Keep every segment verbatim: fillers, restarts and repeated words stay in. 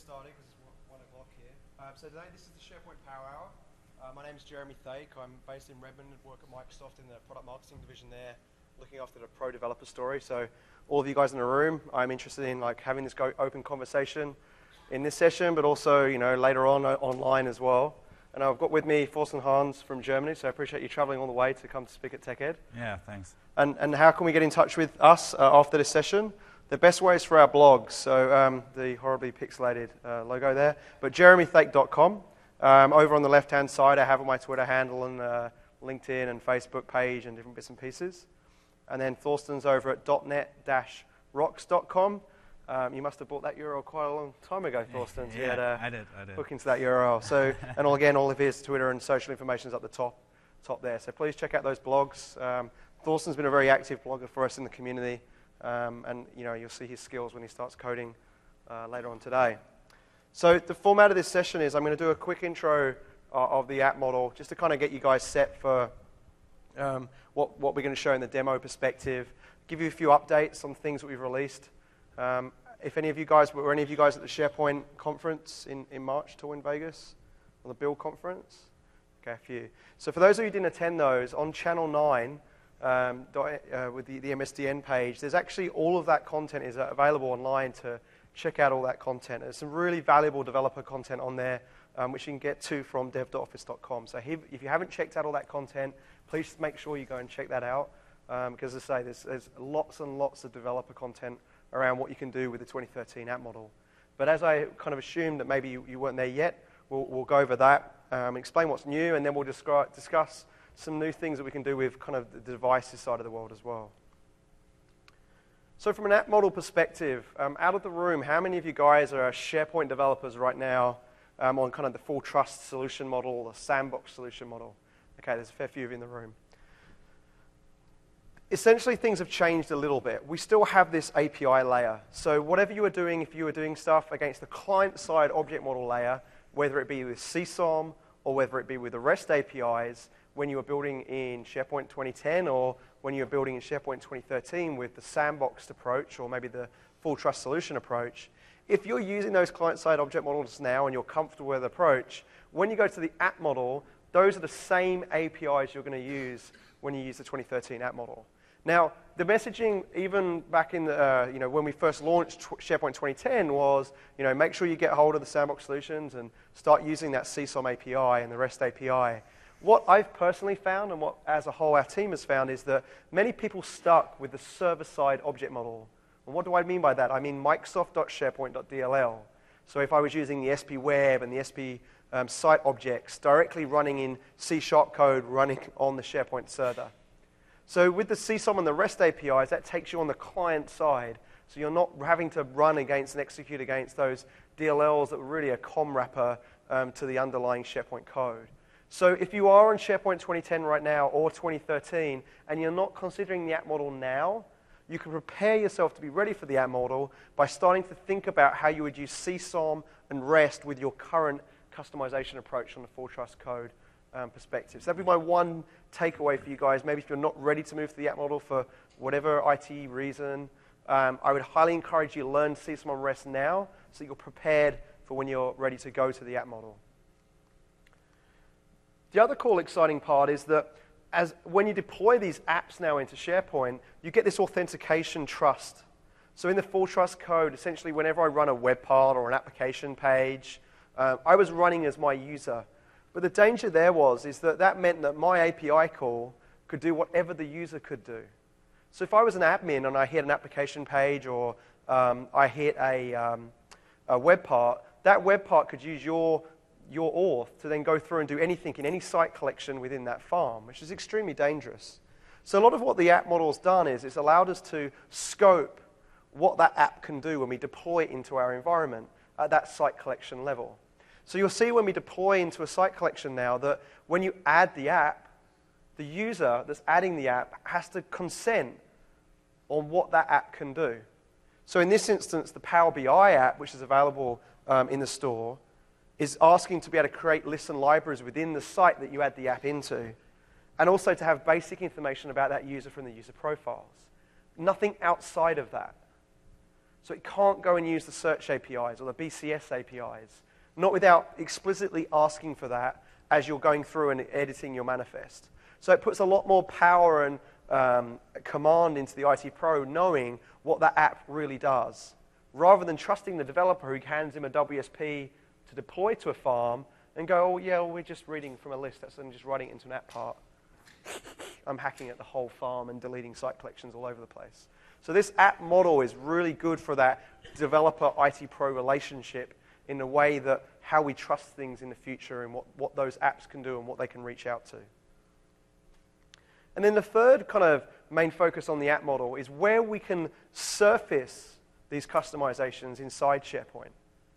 started because it's one o'clock here. Um, so today this is the SharePoint Power Hour. Uh, my name is Jeremy Thake. I'm based in Redmond and work at Microsoft in the product marketing division there, looking after the pro developer story. So all of you guys in the room, I'm interested in like having this go open conversation in this session, but also you know later on uh, online as well. And I've got with me Thorsten Hans from Germany, so I appreciate you traveling all the way to come to speak at TechEd. Yeah, thanks. And, and how can we get in touch with us uh, after this session? The best way is for our blogs, so um, the horribly pixelated uh, logo there, but jeremy thake dot com. Um, over on the left-hand side, I have my Twitter handle and uh, LinkedIn and Facebook page and different bits and pieces. And then Thorsten's over at dot net dash rocks dot com. Um, you must have bought that U R L quite a long time ago, Thorsten. Yeah, you had, uh, I did, I did. Look into that U R L. So, and all, again, all of his Twitter and social information is up the top, top there. So please check out those blogs. Um, Thorsten's been a very active blogger for us in the community, um, and you know you'll see his skills when he starts coding uh, later on today. So the format of this session is I'm going to do a quick intro uh, of the app model, just to kind of get you guys set for um, what what we're going to show in the demo perspective. Give you a few updates on things that we've released. Um, if any of you guys, were any of you guys at the SharePoint conference in, in March, too, in Vegas, or the Build conference? Okay, a few. So for those of you who didn't attend those, on Channel nine, um, uh, with the, the M S D N page, there's actually all of that content is available online to check out all that content. There's some really valuable developer content on there, um, which you can get to from dev dot office dot com. So if you haven't checked out all that content, please make sure you go and check that out, um, because as I say, there's, there's lots and lots of developer content around what you can do with the twenty thirteen app model. But as I kind of assumed that maybe you, you weren't there yet, we'll, we'll go over that, um, explain what's new, and then we'll describe, discuss some new things that we can do with kind of the devices side of the world as well. So from an app model perspective, um, out of the room, how many of you guys are SharePoint developers right now um, on kind of the full trust solution model, the sandbox solution model? Okay, there's a fair few of you in the room. Essentially, things have changed a little bit. We still have this A P I layer. So whatever you are doing, if you were doing stuff against the client-side object model layer, whether it be with C S O M or whether it be with the REST A P Is, when you were building in SharePoint twenty ten or when you were building in SharePoint twenty thirteen with the sandboxed approach or maybe the full trust solution approach, if you're using those client-side object models now and you're comfortable with the approach, when you go to the app model, those are the same A P Is you're going to use when you use the twenty thirteen app model. Now, the messaging, even back in the, uh, you know, when we first launched SharePoint twenty ten was, you know, make sure you get hold of the sandbox solutions and start using that C S O M A P I and the REST A P I. What I've personally found, and what as a whole our team has found, is that many people stuck with the server-side object model. And what do I mean by that? I mean Microsoft dot SharePoint dot D L L. So if I was using the S P Web and the S P um, site objects directly running in C sharp code running on the SharePoint server. So with the C S O M and the REST A P Is, that takes you on the client side. So you're not having to run against and execute against those D L Ls that were really a COM wrapper um, to the underlying SharePoint code. So if you are on SharePoint twenty ten right now or twenty thirteen and you're not considering the app model now, you can prepare yourself to be ready for the app model by starting to think about how you would use C S O M and REST with your current customization approach on the full trust code um, perspective. So that'd be my one takeaway for you guys. Maybe if you're not ready to move to the app model for whatever I T reason, um, I would highly encourage you to learn C S O M and REST now so that you're prepared for when you're ready to go to the app model. The other cool, exciting part is that as when you deploy these apps now into SharePoint, you get this authentication trust. So in the full trust code, essentially whenever I run a web part or an application page, uh, I was running as my user. But the danger there was is that that meant that my A P I call could do whatever the user could do. So if I was an admin and I hit an application page or um, I hit a, um, a web part, that web part could use your your auth to then go through and do anything in any site collection within that farm, which is extremely dangerous. So a lot of what the app model has done is it's allowed us to scope what that app can do when we deploy it into our environment at that site collection level. So you'll see when we deploy into a site collection now that when you add the app, the user that's adding the app has to consent on what that app can do. So in this instance, the Power B I app, which is available um, in the store, is asking to be able to create lists and libraries within the site that you add the app into, and also to have basic information about that user from the user profiles. Nothing outside of that. So it can't go and use the search A P Is or the B C S A P Is, not without explicitly asking for that as you're going through and editing your manifest. So it puts a lot more power and um, command into the I T Pro knowing what that app really does, rather than trusting the developer who hands him a W S P to deploy to a farm and go, oh, yeah, well, we're just reading from a list, that's and just writing it into an app part. I'm hacking at the whole farm and deleting site collections all over the place. So this app model is really good for that developer-I T Pro relationship in the way that how we trust things in the future and what, what those apps can do and what they can reach out to. And then the third kind of main focus on the app model is where we can surface these customizations inside SharePoint.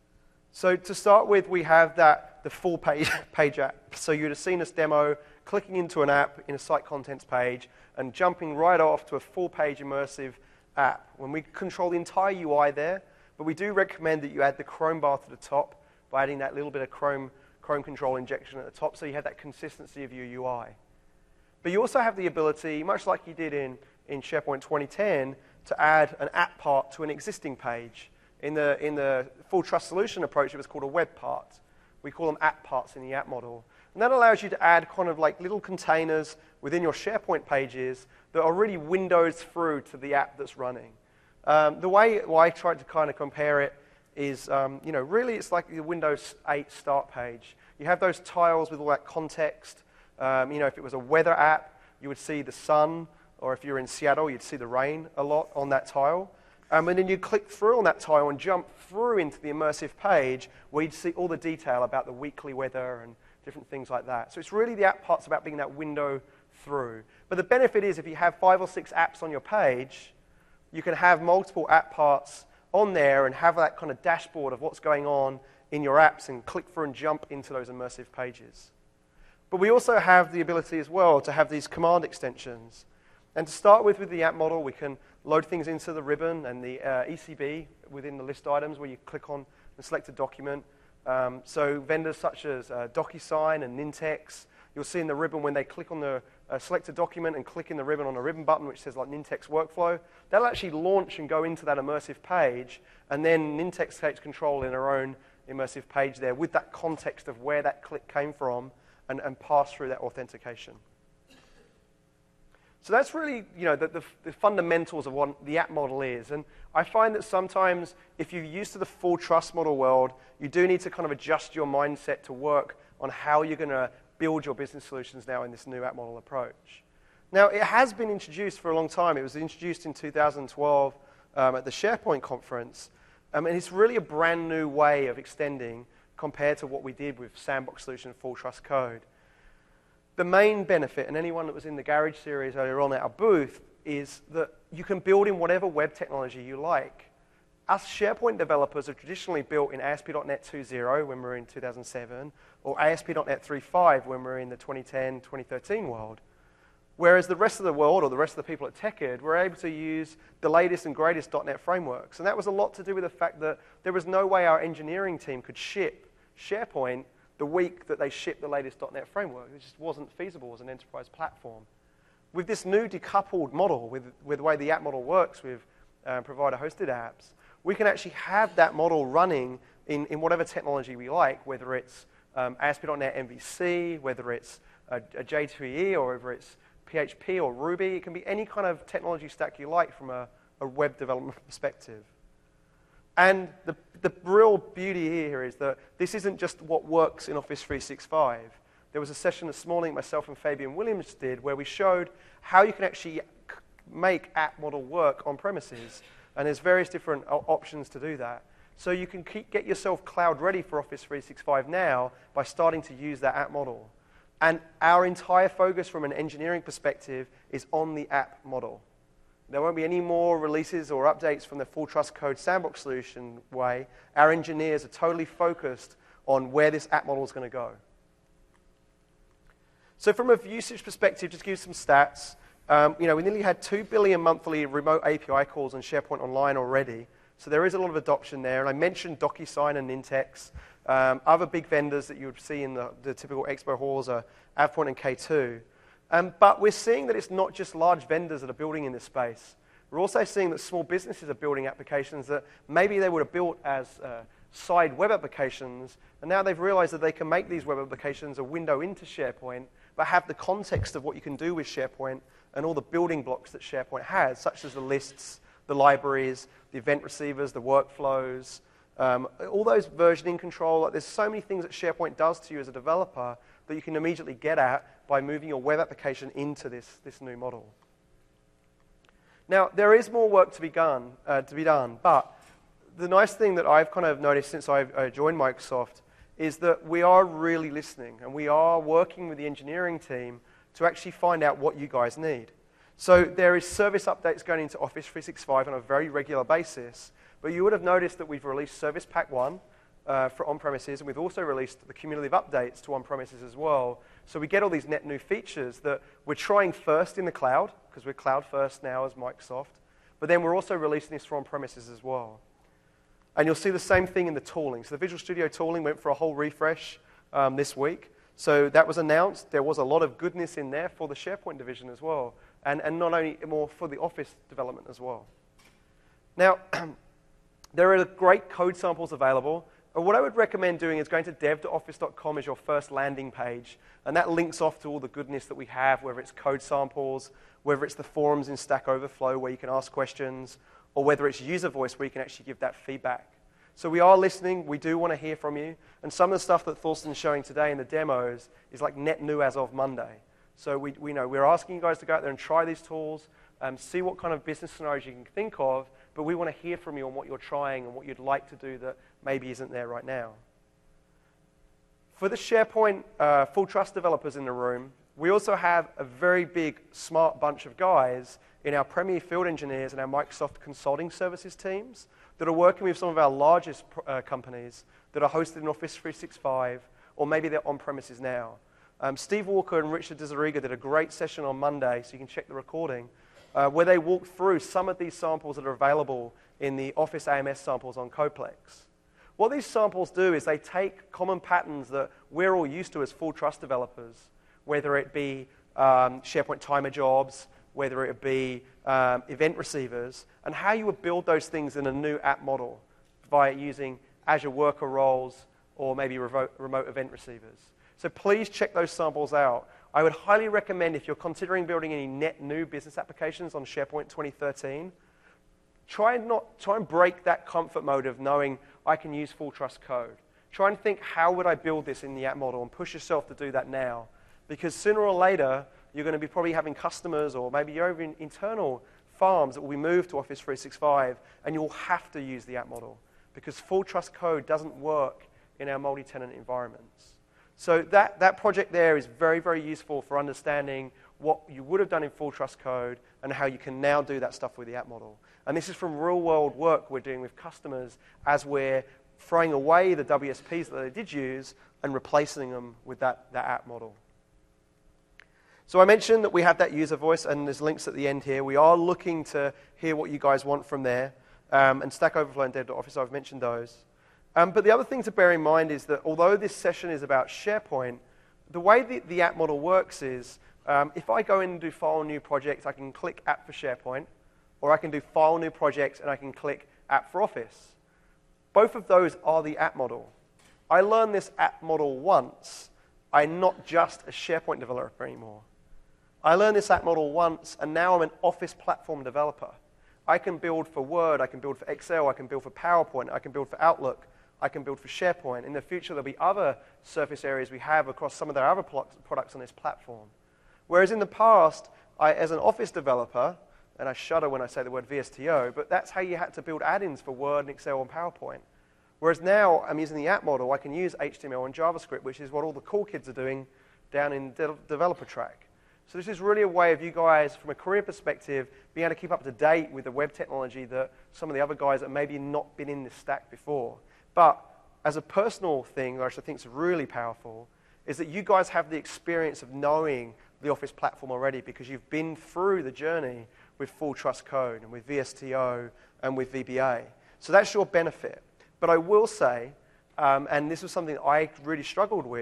So to start with, we have that the full page, page app. So you'd have seen us demo clicking into an app in a site contents page and jumping right off to a full-page immersive app. When we control the entire U I there, but we do recommend that you add the Chrome bar to the top by adding that little bit of Chrome, Chrome control injection at the top so you have that consistency of your U I. But you also have the ability, much like you did in, in SharePoint twenty ten, to add an app part to an existing page. In the, in the full trust solution approach, it was called a web part. We call them app parts in the app model. And that allows you to add kind of like little containers within your SharePoint pages that are really windows through to the app that's running. Um, the way well, I tried to kind of compare it is, um, you know, really it's like the Windows eight start page. You have those tiles with all that context. Um, you know, if it was a weather app, you would see the sun, or if you're in Seattle, you'd see the rain a lot on that tile. Um, and then you click through on that tile and jump through into the immersive page where you'd see all the detail about the weekly weather and different things like that. So it's really the app parts about being that window through. But the benefit is if you have five or six apps on your page, you can have multiple app parts on there and have that kind of dashboard of what's going on in your apps and click through and jump into those immersive pages. But we also have the ability as well to have these command extensions. And to start with, with the app model, we can load things into the ribbon and the uh, E C B within the list items where you click on and select a document. Um, so vendors such as uh, DocuSign and Nintex, you'll see in the ribbon when they click on the uh, select a document and click in the ribbon on a ribbon button which says like Nintex workflow, that'll actually launch and go into that immersive page, and then Nintex takes control in their own immersive page there with that context of where that click came from and, and pass through that authentication. So that's really, you know, the, the, the fundamentals of what the app model is. And I find that sometimes if you're used to the full trust model world, you do need to kind of adjust your mindset to work on how you're going to build your business solutions now in this new app model approach. Now, it has been introduced for a long time. It was introduced in two thousand twelve um, at the SharePoint conference. Um, and it's really a brand new way of extending compared to what we did with Sandbox Solution Full Trust Code. The main benefit, and anyone that was in the Garage series earlier on at our booth, is that you can build in whatever web technology you like. Us SharePoint developers have traditionally built in A S P dot net two point oh when we were in two thousand seven, or A S P dot net three point five when we were in the twenty ten, twenty thirteen world. Whereas the rest of the world, or the rest of the people at TechEd, were able to use the latest and greatest .NET frameworks. And that was a lot to do with the fact that there was no way our engineering team could ship SharePoint the week that they shipped the latest .NET framework. It just wasn't feasible as an enterprise platform. With this new decoupled model, with, with the way the app model works with uh, provider-hosted apps, we can actually have that model running in, in whatever technology we like, whether it's um, A S P dot net M V C, whether it's a, a J two E E, or whether it's P H P or Ruby. It can be any kind of technology stack you like from a, a web development perspective. And the, the real beauty here is that this isn't just what works in Office three sixty-five. There was a session this morning myself and Fabian Williams did where we showed how you can actually make app model work on premises. And there's various different options to do that. So you can keep, get yourself cloud ready for Office three sixty-five now by starting to use that app model. And our entire focus from an engineering perspective is on the app model. There won't be any more releases or updates from the Full Trust Code Sandbox solution way. Our engineers are totally focused on where this app model is going to go. So from a usage perspective, just to give you some stats, um, you know, we nearly had two billion monthly remote A P I calls on SharePoint Online already. So there is a lot of adoption there. And I mentioned DocuSign and Nintex. Um, other big vendors that you would see in the, the typical expo halls are AvePoint and K two. Um, but we're seeing that it's not just large vendors that are building in this space. We're also seeing that small businesses are building applications that maybe they would have built as uh, side web applications, and now they've realized that they can make these web applications a window into SharePoint, but have the context of what you can do with SharePoint and all the building blocks that SharePoint has, such as the lists, the libraries, the event receivers, the workflows, um, all those versioning control. Like, there's so many things that SharePoint does to you as a developer that you can immediately get at by moving your web application into this, this new model. Now, there is more work to be done, uh, to be done, but the nice thing that I've kind of noticed since I've uh, joined Microsoft is that we are really listening, and we are working with the engineering team to actually find out what you guys need. So there is service updates going into Office three sixty-five on a very regular basis, but you would have noticed that we've released Service Pack one uh, for on-premises, and we've also released the cumulative updates to on-premises as well. So we get all these net new features that we're trying first in the cloud, because we're cloud first now as Microsoft, but then we're also releasing this for on-premises as well. And you'll see the same thing in the tooling. So the Visual Studio tooling went for a whole refresh um, this week. So that was announced. There was a lot of goodness in there for the SharePoint division as well, and, and not only more for the Office development as well. Now, there are great code samples available. And what I would recommend doing is going to dev dot office dot com as your first landing page, and that links off to all the goodness that we have, whether it's code samples, whether it's the forums in Stack Overflow where you can ask questions, or whether it's user voice where you can actually give that feedback. So we are listening. We do want to hear from you. And some of the stuff that Thorsten's showing today in the demos is like net new as of Monday. So we, we know we're asking you guys to go out there and try these tools, um, see what kind of business scenarios you can think of, but we want to hear from you on what you're trying and what you'd like to do that maybe isn't there right now. For the SharePoint uh, full trust developers in the room, we also have a very big, smart bunch of guys in our Premier Field Engineers and our Microsoft Consulting Services teams that are working with some of our largest uh, companies that are hosted in Office three sixty-five, or maybe they're on-premises now. Um, Steve Walker and Richard Dizariga did a great session on Monday, so you can check the recording, uh, where they walked through some of these samples that are available in the Office A M S samples on Coplex. What these samples do is they take common patterns that we're all used to as full trust developers, whether it be um, SharePoint timer jobs, whether it be um, event receivers, and how you would build those things in a new app model via using Azure Worker roles or maybe remote, remote event receivers. So please check those samples out. I would highly recommend, if you're considering building any net new business applications on SharePoint twenty thirteen, try and, not, try and break that comfort mode of knowing I can use full trust code. Try and think, how would I build this in the app model, and push yourself to do that now. Because sooner or later, you're going to be probably having customers or maybe your own internal farms that will be moved to Office three sixty-five, and you'll have to use the app model because full trust code doesn't work in our multi-tenant environments. So that, that project there is very, very useful for understanding what you would have done in full trust code and how you can now do that stuff with the app model. And this is from real-world work we're doing with customers as we're throwing away the W S Ps that they did use and replacing them with that, that app model. So I mentioned that we have that user voice, and there's links at the end here. We are looking to hear what you guys want from there. Um, and Stack Overflow and dev dot office, I've mentioned those. Um, but the other thing to bear in mind is that although this session is about SharePoint, the way the, the app model works is um, if I go in and do File New Projects, I can click App for SharePoint, or I can do File New Projects and I can click App for Office. Both of those are the app model. I learned this app model once. I'm not just a SharePoint developer anymore. I learned this app model once, and now I'm an Office platform developer. I can build for Word, I can build for Excel, I can build for PowerPoint, I can build for Outlook, I can build for SharePoint. In the future, there'll be other surface areas we have across some of their other products on this platform. Whereas in the past, I, as an Office developer, and I shudder when I say the word V S T O, but that's how you had to build add-ins for Word and Excel and PowerPoint. Whereas now, I'm using the app model, I can use H T M L and JavaScript, which is what all the cool kids are doing down in de developer track. So this is really a way of you guys, from a career perspective, being able to keep up to date with the web technology that some of the other guys that maybe not been in this stack before. But as a personal thing, which I think is really powerful, is that you guys have the experience of knowing the Office platform already because you've been through the journey with full trust code and with V S T O and with V B A. So that's your benefit. But I will say, um, and this was something I really struggled with,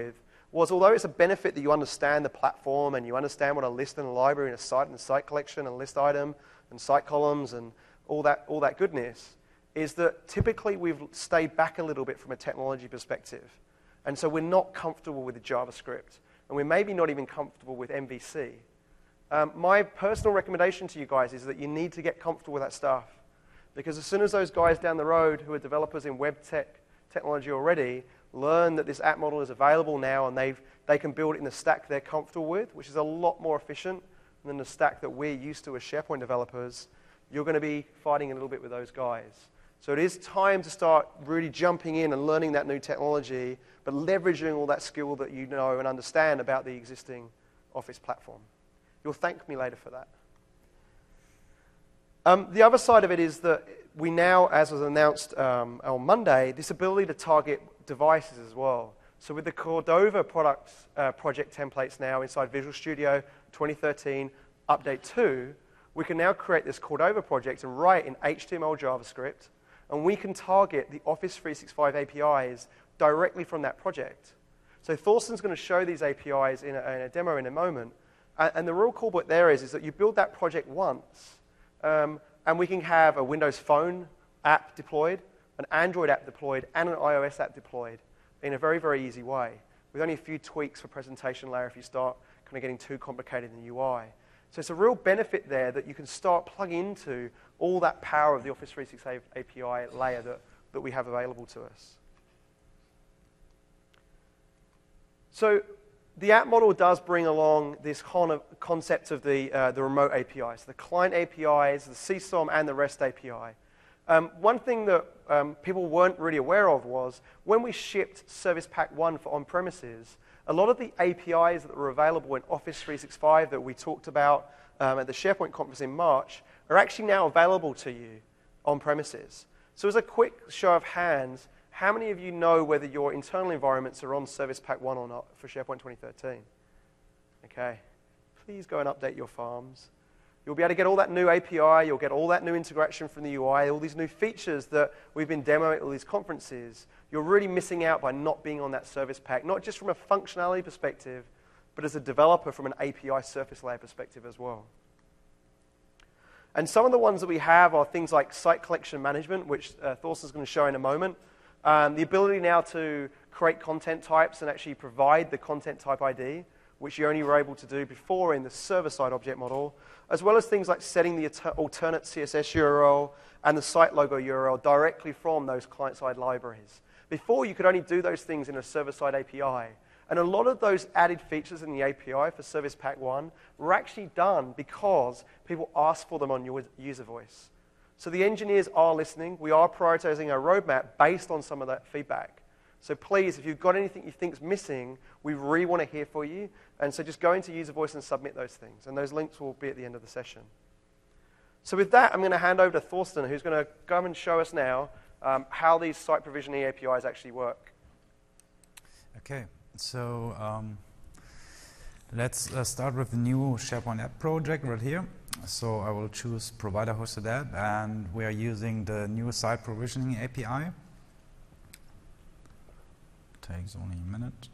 was although it's a benefit that you understand the platform and you understand what a list and a library and a site and a site collection and a list item and site columns and all that, all that goodness, is that typically we've stayed back a little bit from a technology perspective. And so we're not comfortable with the JavaScript. And we're maybe not even comfortable with M V C. Um, my personal recommendation to you guys is that you need to get comfortable with that stuff. Because as soon as those guys down the road who are developers in web tech technology already learn that this app model is available now and they've, they can build it in the stack they're comfortable with, which is a lot more efficient than the stack that we're used to as SharePoint developers, you're going to be fighting a little bit with those guys. So it is time to start really jumping in and learning that new technology, but leveraging all that skill that you know and understand about the existing Office platform. You'll thank me later for that. Um, the other side of it is that we now, as was announced um, on Monday, this ability to target devices as well. So with the Cordova products, uh, project templates now inside Visual Studio twenty thirteen Update two, we can now create this Cordova project and write in H T M L JavaScript, and we can target the Office three sixty-five A P Is directly from that project. So Thorsten's going to show these A P Is in a, in a demo in a moment. And, and the real cool bit there is, is that you build that project once, um, and we can have a Windows Phone app deployed, an Android app deployed, and an iOS app deployed in a very, very easy way, with only a few tweaks for presentation layer if you start kind of getting too complicated in the U I. So it's a real benefit there that you can start plugging into all that power of the Office three sixty-five A P I layer that, that we have available to us. So the app model does bring along this con of concept of the, uh, the remote A P Is, the client A P Is, the C SOM, and the REST A P I. Um, one thing that um, people weren't really aware of was when we shipped Service Pack one for on-premises, a lot of the A P Is that were available in Office three sixty-five that we talked about um, at the SharePoint conference in March are actually now available to you on-premises. So as a quick show of hands, how many of you know whether your internal environments are on Service Pack one or not for SharePoint twenty thirteen? Okay. Please go and update your farms. You'll be able to get all that new A P I, you'll get all that new integration from the U I, all these new features that we've been demoing at all these conferences. You're really missing out by not being on that Service Pack, not just from a functionality perspective, but as a developer from an A P I surface layer perspective as well. And some of the ones that we have are things like site collection management, which uh, Thorsten's going to show in a moment. Um, the ability now to create content types and actually provide the content type I D, which you only were able to do before in the server-side object model, as well as things like setting the alternate C S S U R L and the site logo U R L directly from those client-side libraries. Before, you could only do those things in a server-side A P I. And a lot of those added features in the A P I for Service Pack one were actually done because people asked for them on user voice. So the engineers are listening. We are prioritizing our roadmap based on some of that feedback. So please, if you've got anything you think is missing, we really want to hear for you. And so just go into user voice and submit those things. And those links will be at the end of the session. So with that, I'm going to hand over to Thorsten, who's going to come and show us now um, how these site provisioning A P Is actually work. Okay, so um, let's uh, start with the new SharePoint app project right here. So I will choose provider hosted app, and we are using the new site provisioning A P I. Takes only a minute.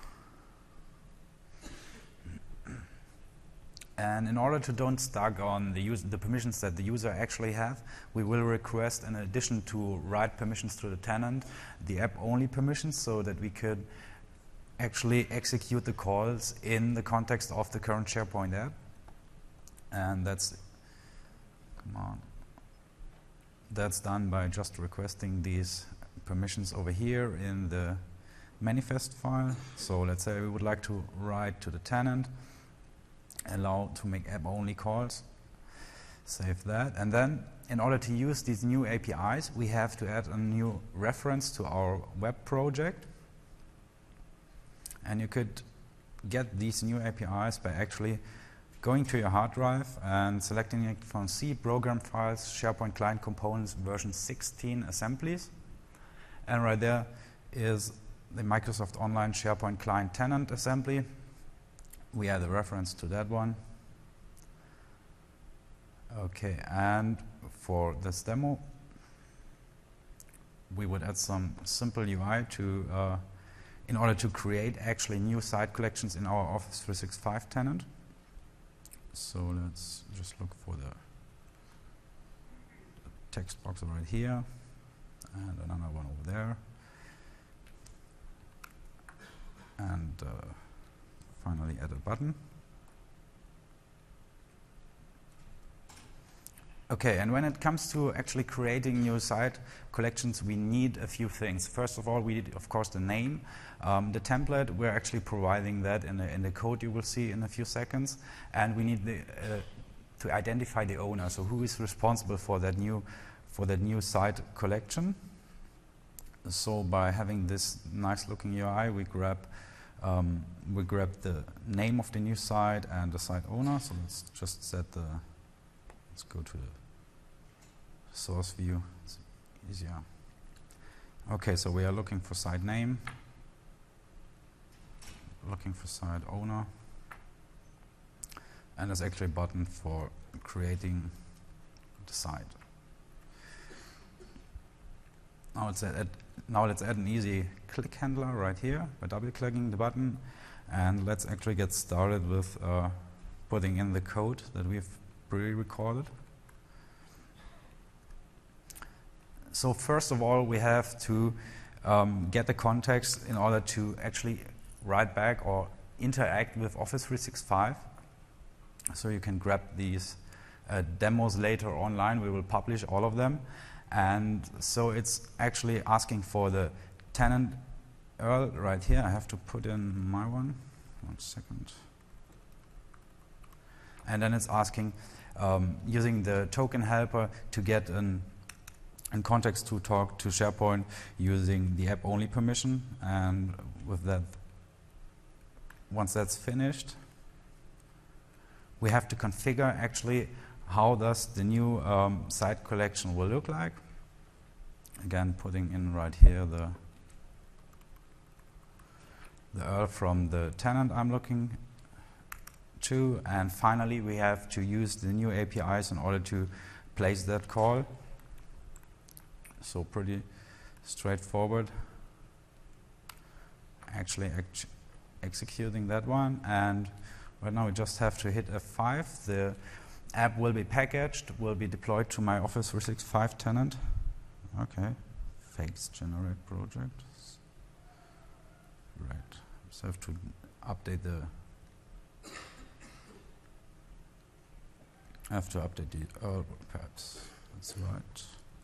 And in order to don't stuck on the, use, the permissions that the user actually have, we will request, in addition to write permissions to the tenant, the app-only permissions so that we could actually execute the calls in the context of the current SharePoint app. And that's, come on, that's done by just requesting these permissions over here in the manifest file. So let's say we would like to write to the tenant, allow to make app-only calls, save that. And then in order to use these new A P Is, we have to add a new reference to our web project. And you could get these new A P Is by actually going to your hard drive and selecting it from C, program files, SharePoint client components, version sixteen assemblies. And right there is the Microsoft Online SharePoint client tenant assembly. We add a reference to that one. Okay, and for this demo, we would add some simple U I to uh, in order to create actually new site collections in our Office three sixty-five tenant. So let's just look for the, the text box right here, and another one over there, and uh, finally add a button. Okay, and when it comes to actually creating new site collections, we need a few things. First of all, we need, of course, the name. Um, the template, we're actually providing that in the, in the code you will see in a few seconds. And we need the, uh, to identify the owner, so who is responsible for that new, for that new site collection. So by having this nice looking U I, we grab, um, we grab the name of the new site and the site owner. So let's just set the, let's go to the source view, it's easier. Okay, so we are looking for site name, looking for site owner, and there's actually a button for creating the site. Now let's add, now let's add an easy click handler right here by double clicking the button, and let's actually get started with uh, putting in the code that we've pre-recorded. So first of all, we have to um, get the context in order to actually write back or interact with Office three sixty-five. So you can grab these uh, demos later online. We will publish all of them. And so it's actually asking for the tenant U R L right here. I have to put in my one. One second. And then it's asking, um, using the token helper, to get an in context to talk to SharePoint using the app-only permission. And with that, once that's finished, we have to configure actually how does the new um, site collection will look like. Again, putting in right here the, the U R L from the tenant I'm looking to. And finally, we have to use the new A P Is in order to place that call. So pretty straightforward. Actually ex executing that one, and right now we just have to hit F five. The app will be packaged, will be deployed to my Office three sixty-five tenant. Okay, fakes generate projects. Right, so I have to update the. I have to update the. Oh, perhaps that's right.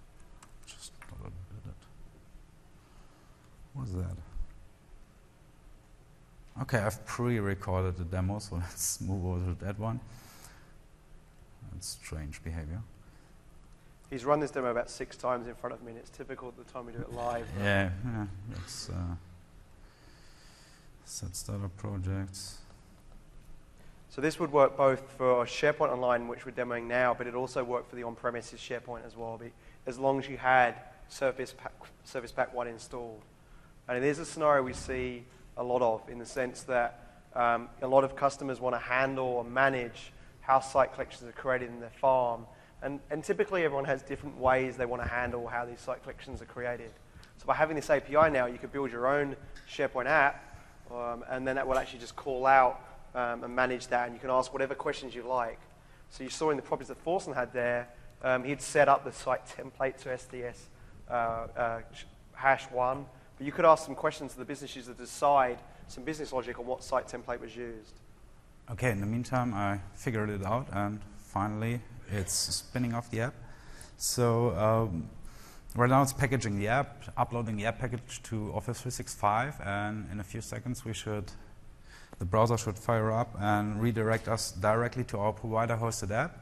What's that? Okay, I've pre-recorded the demo, so let's move over to that one. That's strange behavior. He's run this demo about six times in front of me, and it's typical at the time we do it live. Yeah, yeah. Let's uh, set startup projects. So this would work both for SharePoint Online, which we're demoing now, but it also worked for the on-premises SharePoint as well, as long as you had Service Pack, Service Pack one installed. And it is a scenario we see a lot of, in the sense that um, a lot of customers want to handle or manage how site collections are created in their farm. And, and typically everyone has different ways they want to handle how these site collections are created. So by having this A P I now, you could build your own SharePoint app, um, and then that will actually just call out um, and manage that, and you can ask whatever questions you like. So you saw in the properties that Thorsten had there, um, he'd set up the site template to S D S uh, uh, hash one, but you could ask some questions to the business user to decide some business logic on what site template was used. Okay, in the meantime, I figured it out, and finally it's spinning off the app. So um, right now it's packaging the app, uploading the app package to Office three sixty-five, and in a few seconds we should, the browser should fire up and redirect us directly to our provider hosted app.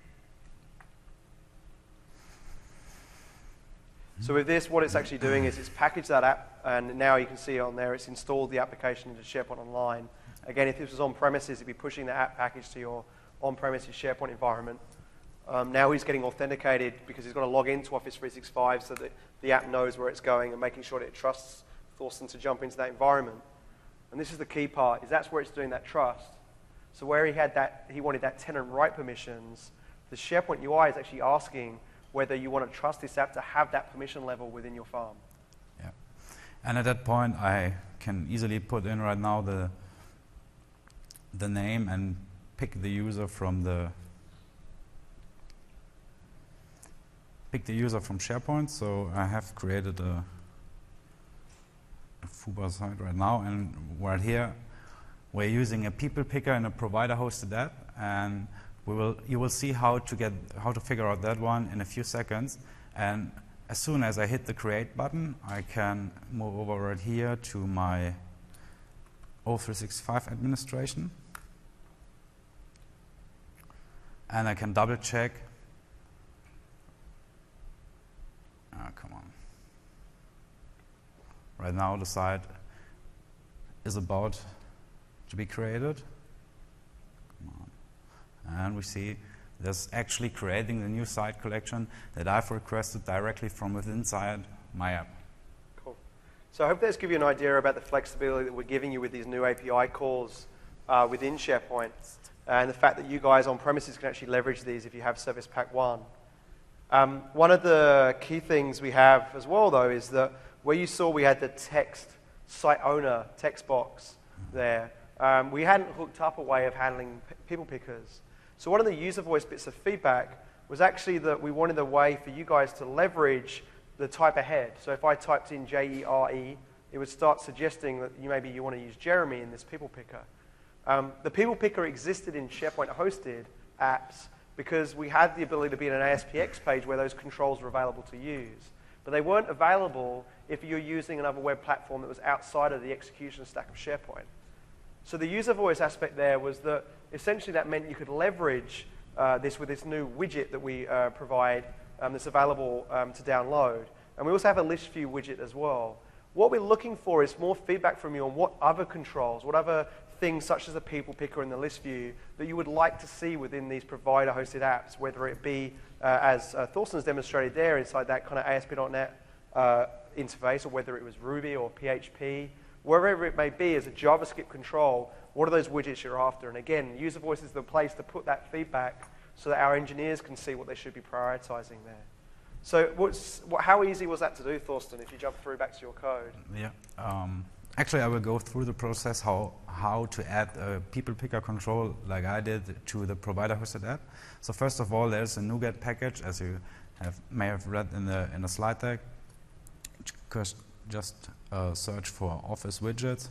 So with this, what it's actually doing is it's packaged that app, and now you can see on there it's installed the application into SharePoint Online. Again, if this was on-premises, it'd be pushing the app package to your on-premises SharePoint environment. Um, now he's getting authenticated because he's got to log into Office three sixty-five so that the app knows where it's going and making sure that it trusts Thorsten to jump into that environment. And this is the key part, is that's where it's doing that trust. So where he had that, he wanted that tenant right permissions, the SharePoint U I is actually asking whether you want to trust this app to have that permission level within your farm. Yeah. And at that point, I can easily put in right now the the name and pick the user from the pick the user from SharePoint. So I have created a, a Fuba site right now, and right here we're using a people picker and a provider hosted app, and we will you will see how to get how to figure out that one in a few seconds. And as soon as I hit the create button, I can move over right here to my O three sixty-five administration, and I can double check. Ah, come on. Right now the site is about to be created. Come on. And we see there's actually creating the new site collection that I've requested directly from within inside my app. Cool. So I hope that's given you an idea about the flexibility that we're giving you with these new A P I calls uh, within SharePoint, and the fact that you guys on premises can actually leverage these if you have Service Pack one. Um, one of the key things we have as well, though, is that where you saw we had the text site owner text box there, um, we hadn't hooked up a way of handling p- people pickers. So one of the user voice bits of feedback was actually that we wanted a way for you guys to leverage the type ahead. So if I typed in J E R E, it would start suggesting that you maybe you want to use Jeremy in this people picker. Um, the people picker existed in SharePoint hosted apps because we had the ability to be in an A S P X page where those controls were available to use. But they weren't available if you're using another web platform that was outside of the execution stack of SharePoint. So the user voice aspect there was that essentially that meant you could leverage uh, this with this new widget that we uh, provide um, that's available um, to download. And we also have a list view widget as well. What we're looking for is more feedback from you on what other controls, what other things such as the people picker and the list view that you would like to see within these provider-hosted apps, whether it be, uh, as uh, Thorsten's demonstrated there, inside that kind of A S P dot net uh, interface, or whether it was Ruby or P H P, wherever it may be as a JavaScript control, what are those widgets you're after? And again, user voice is the place to put that feedback so that our engineers can see what they should be prioritizing there. So what's, what, how easy was that to do, Thorsten, if you jump through back to your code? Yeah. Um, actually, I will go through the process how, how to add a people picker control like I did to the provider-hosted app. So first of all, there's a NuGet package, as you have, may have read in the, in the slide deck. Just, just uh, search for Office widgets.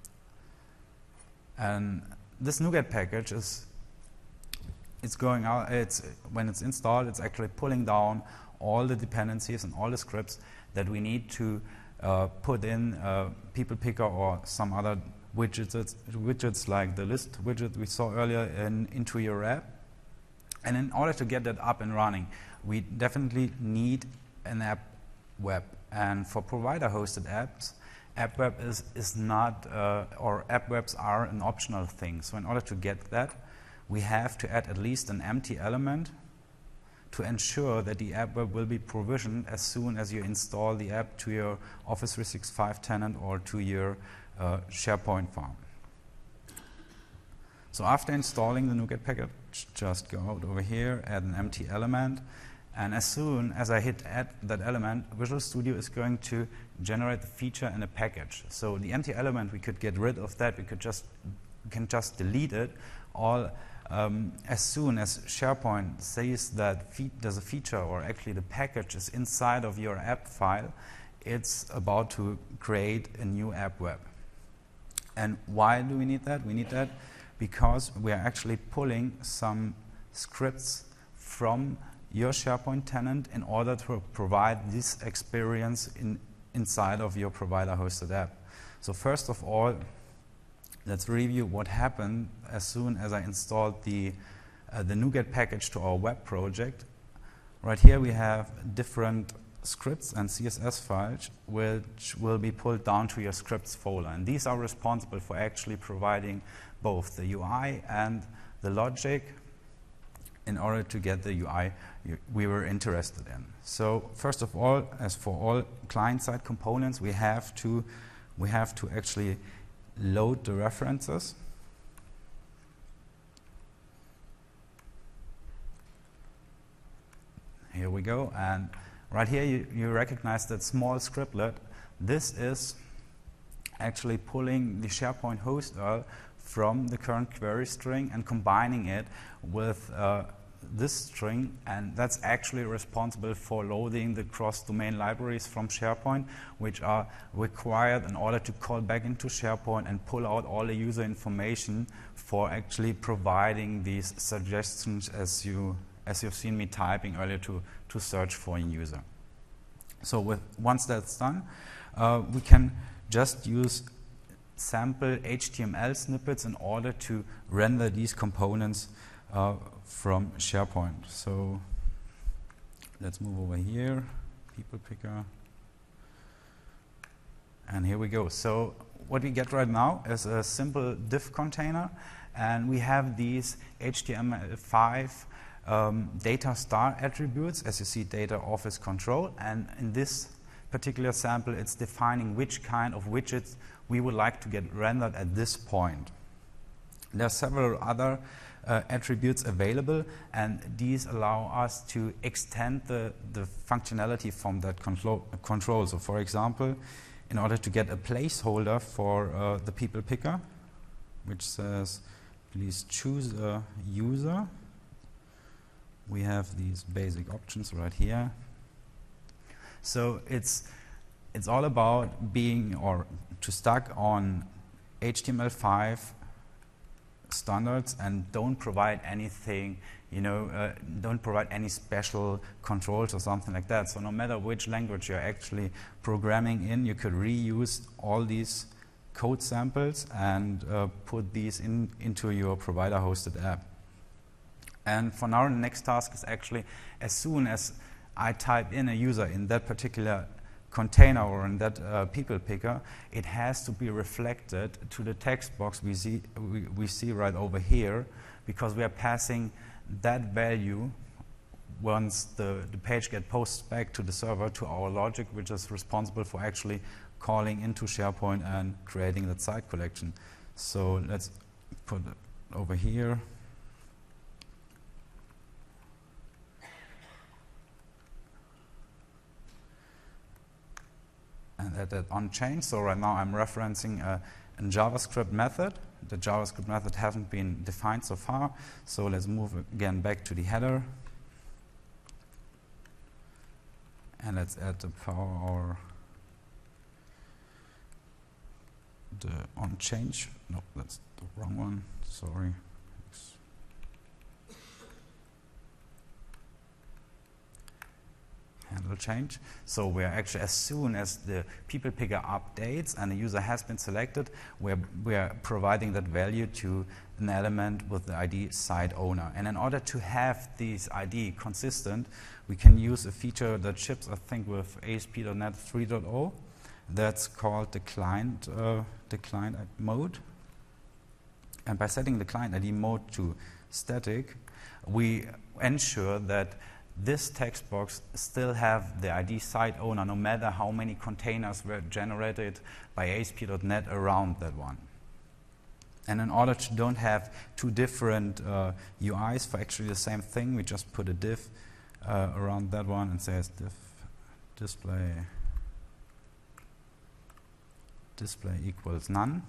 And this NuGet package is it's going out, it's, when it's installed, it's actually pulling down all the dependencies and all the scripts that we need to uh, put in uh, people picker or some other widgets, widgets like the list widget we saw earlier in, into your app. And in order to get that up and running, we definitely need an app web. And for provider-hosted apps, app web is, is not, uh, or app webs are an optional thing. So in order to get that, we have to add at least an empty element to ensure that the app web will be provisioned as soon as you install the app to your Office three sixty-five tenant or to your uh, SharePoint farm. So after installing the NuGet package, just go out over here, add an empty element, and as soon as I hit add that element, Visual Studio is going to generate the feature in a package. So the empty element, we could get rid of that, we could just we can just delete it all. Um, as soon as SharePoint says that fe there's a feature, or actually the package is inside of your app file, it's about to create a new app web. And why do we need that? We need that because we are actually pulling some scripts from your SharePoint tenant in order to provide this experience in, inside of your provider-hosted app. So first of all, let's review what happened as soon as I installed the, uh, the NuGet package to our web project. Right here we have different scripts and C S S files which will be pulled down to your scripts folder. And these are responsible for actually providing both the U I and the logic in order to get the U I we were interested in. So first of all, as for all client-side components, we have to, we have to actually load the references. Here we go, and right here you, you recognize that small scriptlet this is actually pulling the SharePoint host U R L from the current query string and combining it with uh, this string, and that's actually responsible for loading the cross-domain libraries from SharePoint, which are required in order to call back into SharePoint and pull out all the user information for actually providing these suggestions as you as you've seen me typing earlier to, to search for a user. So with once that's done, uh, we can just use sample H T M L snippets in order to render these components uh, from SharePoint. So let's move over here, people picker, and here we go. So what we get right now is a simple div container, and we have these H T M L five um, data star attributes, as you see, data office control, and in this particular sample, it's defining which kind of widgets we would like to get rendered at this point. There are several other uh, attributes available, and these allow us to extend the, the functionality from that control, uh, control. So for example, in order to get a placeholder for uh, the people picker, which says, please choose a user, we have these basic options right here. So it's it's all about being or to stuck on H T M L five standards and don't provide anything, you know, uh, don't provide any special controls or something like that. So no matter which language you're actually programming in, you could reuse all these code samples and uh, put these in into your provider hosted app. And for now, the next task is actually, as soon as I type in a user in that particular container or in that uh, people picker, it has to be reflected to the text box we see, we, we see right over here, because we are passing that value once the, the page gets posted back to the server to our logic, which is responsible for actually calling into SharePoint and creating that site collection. So let's put it over here. And add that on change. So right now I'm referencing a, a JavaScript method. The JavaScript method hasn't been defined so far. So let's move again back to the header. And let's add the power or the on change. No, that's the wrong one. Sorry. Handle change. So we're actually, as soon as the people picker updates and the user has been selected, we're, we're providing that value to an element with the I D site owner. And in order to have this I D consistent, we can use a feature that ships, I think, with A S P dot net three point oh. That's called the client, uh, the client mode. And by setting the client I D mode to static, we ensure that this text box still have the I D site owner no matter how many containers were generated by A S P dot net around that one. And in order to don't have two different uh, U Is for actually the same thing, we just put a div uh, around that one and says div display display equals none.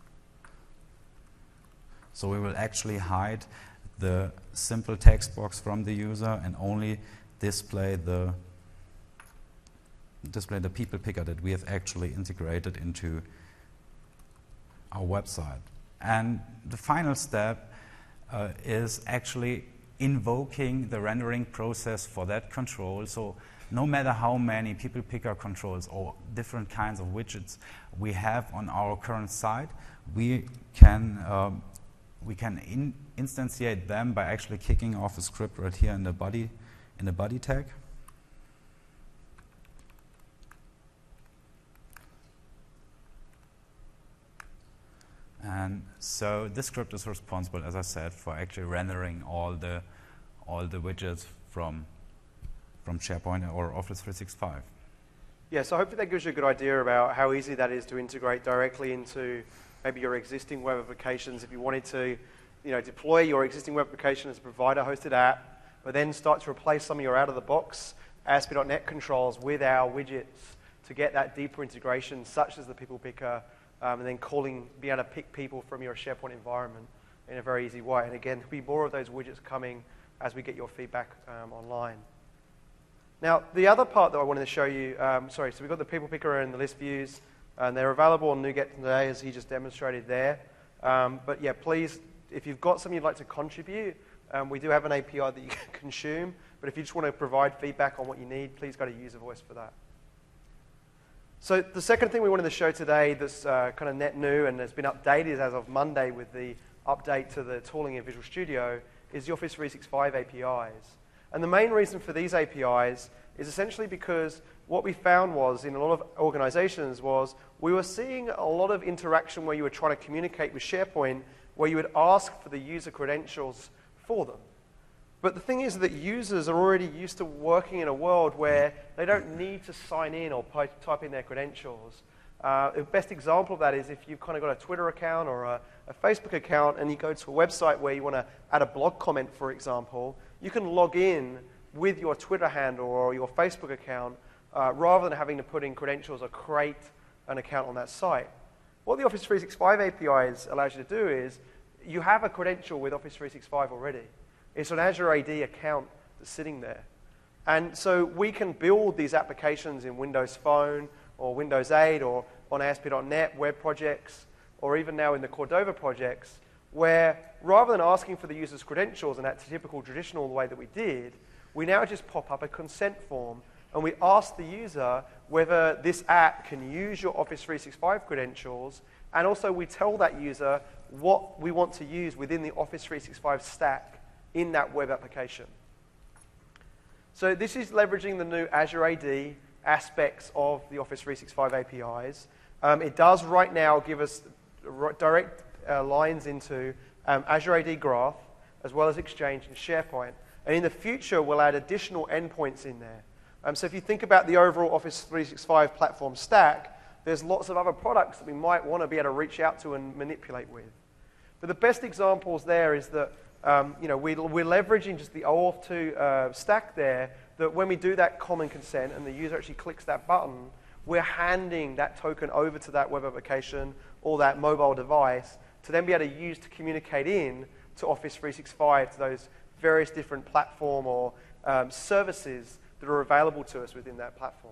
So we will actually hide the simple text box from the user and only display the display the people picker that we have actually integrated into our website. And the final step uh, is actually invoking the rendering process for that control. So no matter how many people picker controls or different kinds of widgets we have on our current site, we can um, we can in instantiate them by actually kicking off a script right here in the body in the body tag. And so this script is responsible, as I said, for actually rendering all the all the widgets from from SharePoint or Office three sixty-five. Yeah, so hopefully that gives you a good idea about how easy that is to integrate directly into maybe your existing web applications. If you wanted to, you know, deploy your existing web application as a provider-hosted app, but then start to replace some of your out-of-the-box A S P dot net controls with our widgets to get that deeper integration, such as the people picker, um, and then calling, be able to pick people from your SharePoint environment in a very easy way. And again, there'll be more of those widgets coming as we get your feedback um, online. Now, the other part that I wanted to show you, um, sorry, so we've got the people picker and the list views, and they're available on NuGet today, as he just demonstrated there. Um, but yeah, please, if you've got something you'd like to contribute, um, we do have an A P I that you can consume, but if you just want to provide feedback on what you need, please go to User Voice for that. So the second thing we wanted to show today that's uh, kind of net new and has been updated as of Monday with the update to the tooling in Visual Studio is the Office three sixty-five A P Is. And the main reason for these A P Is is essentially because what we found was in a lot of organizations was we were seeing a lot of interaction where you were trying to communicate with SharePoint where you would ask for the user credentials for them. But the thing is that users are already used to working in a world where they don't need to sign in or type in their credentials. Uh, the best example of that is if you've kind of got a Twitter account or a, a Facebook account and you go to a website where you want to add a blog comment, for example, you can log in with your Twitter handle or your Facebook account uh, rather than having to put in credentials or create an account on that site. What the Office three sixty-five A P Is allows you to do is you have a credential with Office three sixty-five already. It's an Azure A D account that's sitting there. And so we can build these applications in Windows Phone or Windows eight or on A S P dot net web projects or even now in the Cordova projects where rather than asking for the user's credentials in that typical traditional way that we did, we now just pop up a consent form and we ask the user whether this app can use your Office three sixty-five credentials, and also we tell that user what we want to use within the Office three sixty-five stack in that web application. So this is leveraging the new Azure A D aspects of the Office three sixty-five A P Is. Um, it does right now give us direct uh, lines into um, Azure A D Graph, as well as Exchange and SharePoint. And in the future, we'll add additional endpoints in there. Um, so if you think about the overall Office three sixty-five platform stack, there's lots of other products that we might want to be able to reach out to and manipulate with. But the best examples there is that um, you know, we, we're leveraging just the O auth two uh, stack there, that when we do that common consent and the user actually clicks that button, we're handing that token over to that web application or that mobile device to then be able to use to communicate in to Office three sixty-five, to those various different platform or um, services that are available to us within that platform.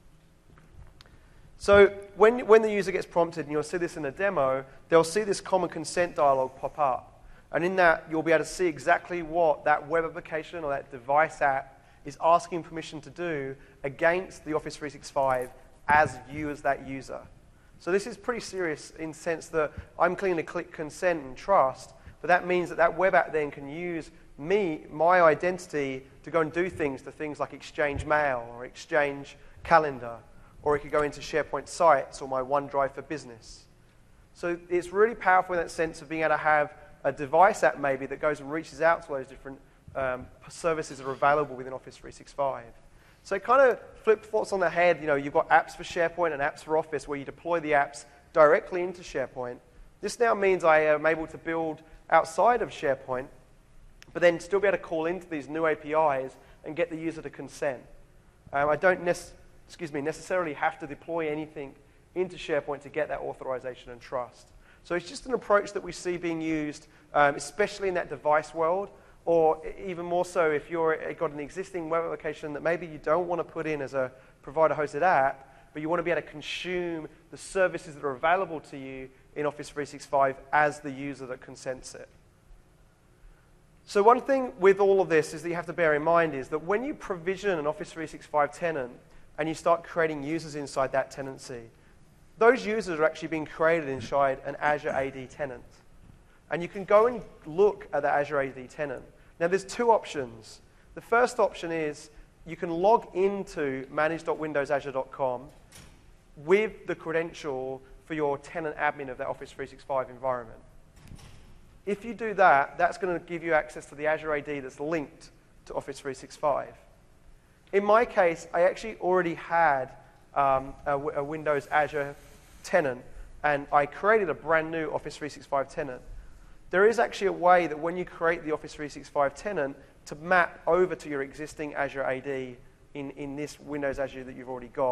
So when, when the user gets prompted, and you'll see this in a demo, they'll see this common consent dialog pop up. And in that, you'll be able to see exactly what that web application or that device app is asking permission to do against the Office three sixty-five as you as that user. So this is pretty serious in the sense that I'm clicking to click consent and trust, but that means that that web app then can use me, my identity, to go and do things to things like Exchange Mail or Exchange Calendar, or it could go into SharePoint Sites or my OneDrive for Business. So it's really powerful in that sense of being able to have a device app maybe that goes and reaches out to those different um, services that are available within Office three sixty-five. So it kind of flip flops on the head. You know, you've got apps for SharePoint and apps for Office where you deploy the apps directly into SharePoint. This now means I am able to build outside of SharePoint, but then still be able to call into these new A P Is and get the user to consent. Um, I don't nec excuse me, necessarily have to deploy anything into SharePoint to get that authorization and trust. So it's just an approach that we see being used, um, especially in that device world, or even more so if you've got an existing web application that maybe you don't want to put in as a provider-hosted app, but you want to be able to consume the services that are available to you in Office three sixty-five as the user that consents it. So one thing with all of this is that you have to bear in mind is that when you provision an Office three sixty-five tenant and you start creating users inside that tenancy, those users are actually being created inside an Azure A D tenant. And you can go and look at the Azure A D tenant. Now, there's two options. The first option is you can log into manage dot windows azure dot com with the credential for your tenant admin of that Office three sixty-five environment. If you do that, that's going to give you access to the Azure A D that's linked to Office three sixty-five. In my case, I actually already had um, a, a Windows Azure tenant, and I created a brand new Office three sixty-five tenant. There is actually a way that when you create the Office three sixty-five tenant to map over to your existing Azure A D in, in this Windows Azure that you've already got,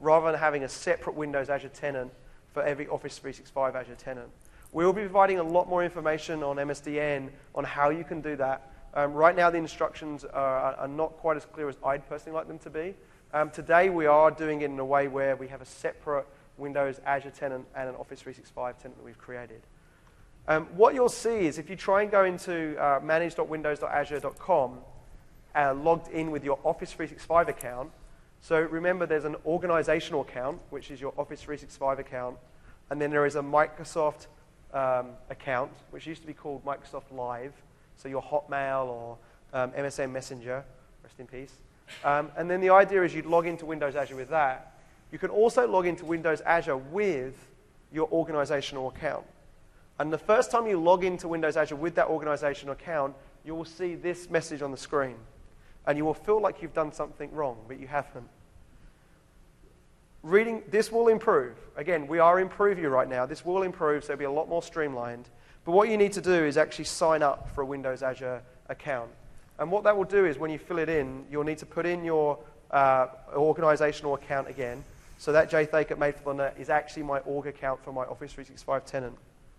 rather than having a separate Windows Azure tenant for every Office three sixty-five Azure tenant. We'll be providing a lot more information on M S D N on how you can do that. Um, right now, the instructions are, are not quite as clear as I'd personally like them to be. Um, today, we are doing it in a way where we have a separate Windows Azure tenant and an Office three sixty-five tenant that we've created. Um, what you'll see is if you try and go into uh, manage dot windows dot azure dot com, uh, logged in with your Office three sixty-five account, so remember there's an organizational account, which is your Office three sixty-five account, and then there is a Microsoft um, account, which used to be called Microsoft Live, so your Hotmail or um, M S N Messenger, rest in peace. Um, and then the idea is you'd log into Windows Azure with that. You can also log into Windows Azure with your organizational account. And the first time you log into Windows Azure with that organizational account, you will see this message on the screen. And you will feel like you've done something wrong, but you haven't. Reading, this will improve. Again, we are in preview right now. This will improve, so it'll be a lot more streamlined. But what you need to do is actually sign up for a Windows Azure account. And what that will do is when you fill it in, you'll need to put in your uh, organizational account again. So that jthake at made for the net is actually my org account for my Office three sixty-five tenant.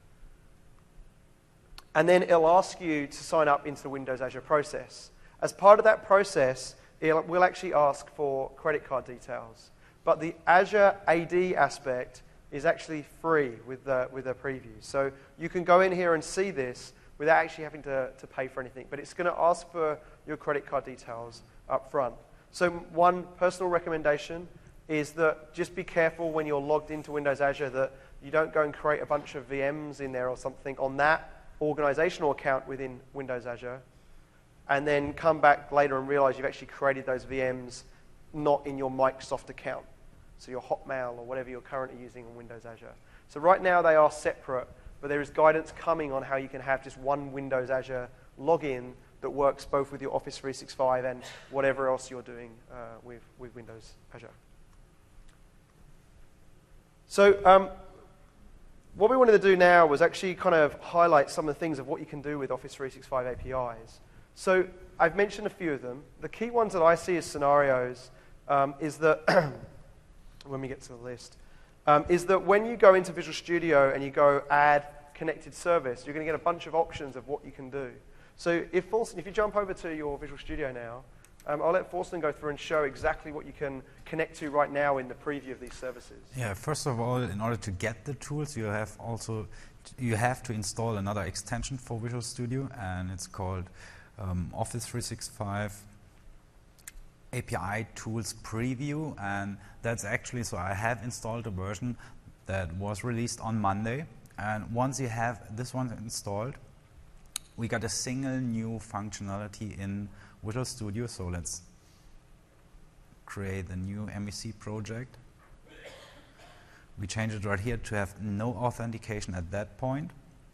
And then it'll ask you to sign up into the Windows Azure process. As part of that process, it will actually ask for credit card details. But the Azure A D aspect is actually free with the, with the preview. So you can go in here and see this without actually having to, to pay for anything. But it's going to ask for your credit card details up front. So one personal recommendation is that just be careful when you're logged into Windows Azure that you don't go and create a bunch of V Ms in there or something on that organizational account within Windows Azure, and then come back later and realize you've actually created those V Ms not in your Microsoft account, so your Hotmail or whatever you're currently using on Windows Azure. So right now they are separate, but there is guidance coming on how you can have just one Windows Azure login that works both with your Office three sixty-five and whatever else you're doing uh, with, with Windows Azure. So um, what we wanted to do now was actually kind of highlight some of the things of what you can do with Office three sixty-five A P Is. So I've mentioned a few of them. The key ones that I see as scenarios um, is that, when we get to the list, um, is that when you go into Visual Studio and you go add connected service, you're going to get a bunch of options of what you can do. So if, Forsten, if you jump over to your Visual Studio now, Um, I'll let Forsten go through and show exactly what you can connect to right now in the preview of these services. Yeah, first of all, in order to get the tools, you have also you have to install another extension for Visual Studio, and it's called um, Office three sixty-five A P I Tools Preview, and that's actually, so I have installed a version that was released on Monday, and once you have this one installed, we got a single new functionality in Visual Studio. So let's create a new M V C project. We change it right here to have no authentication at that point.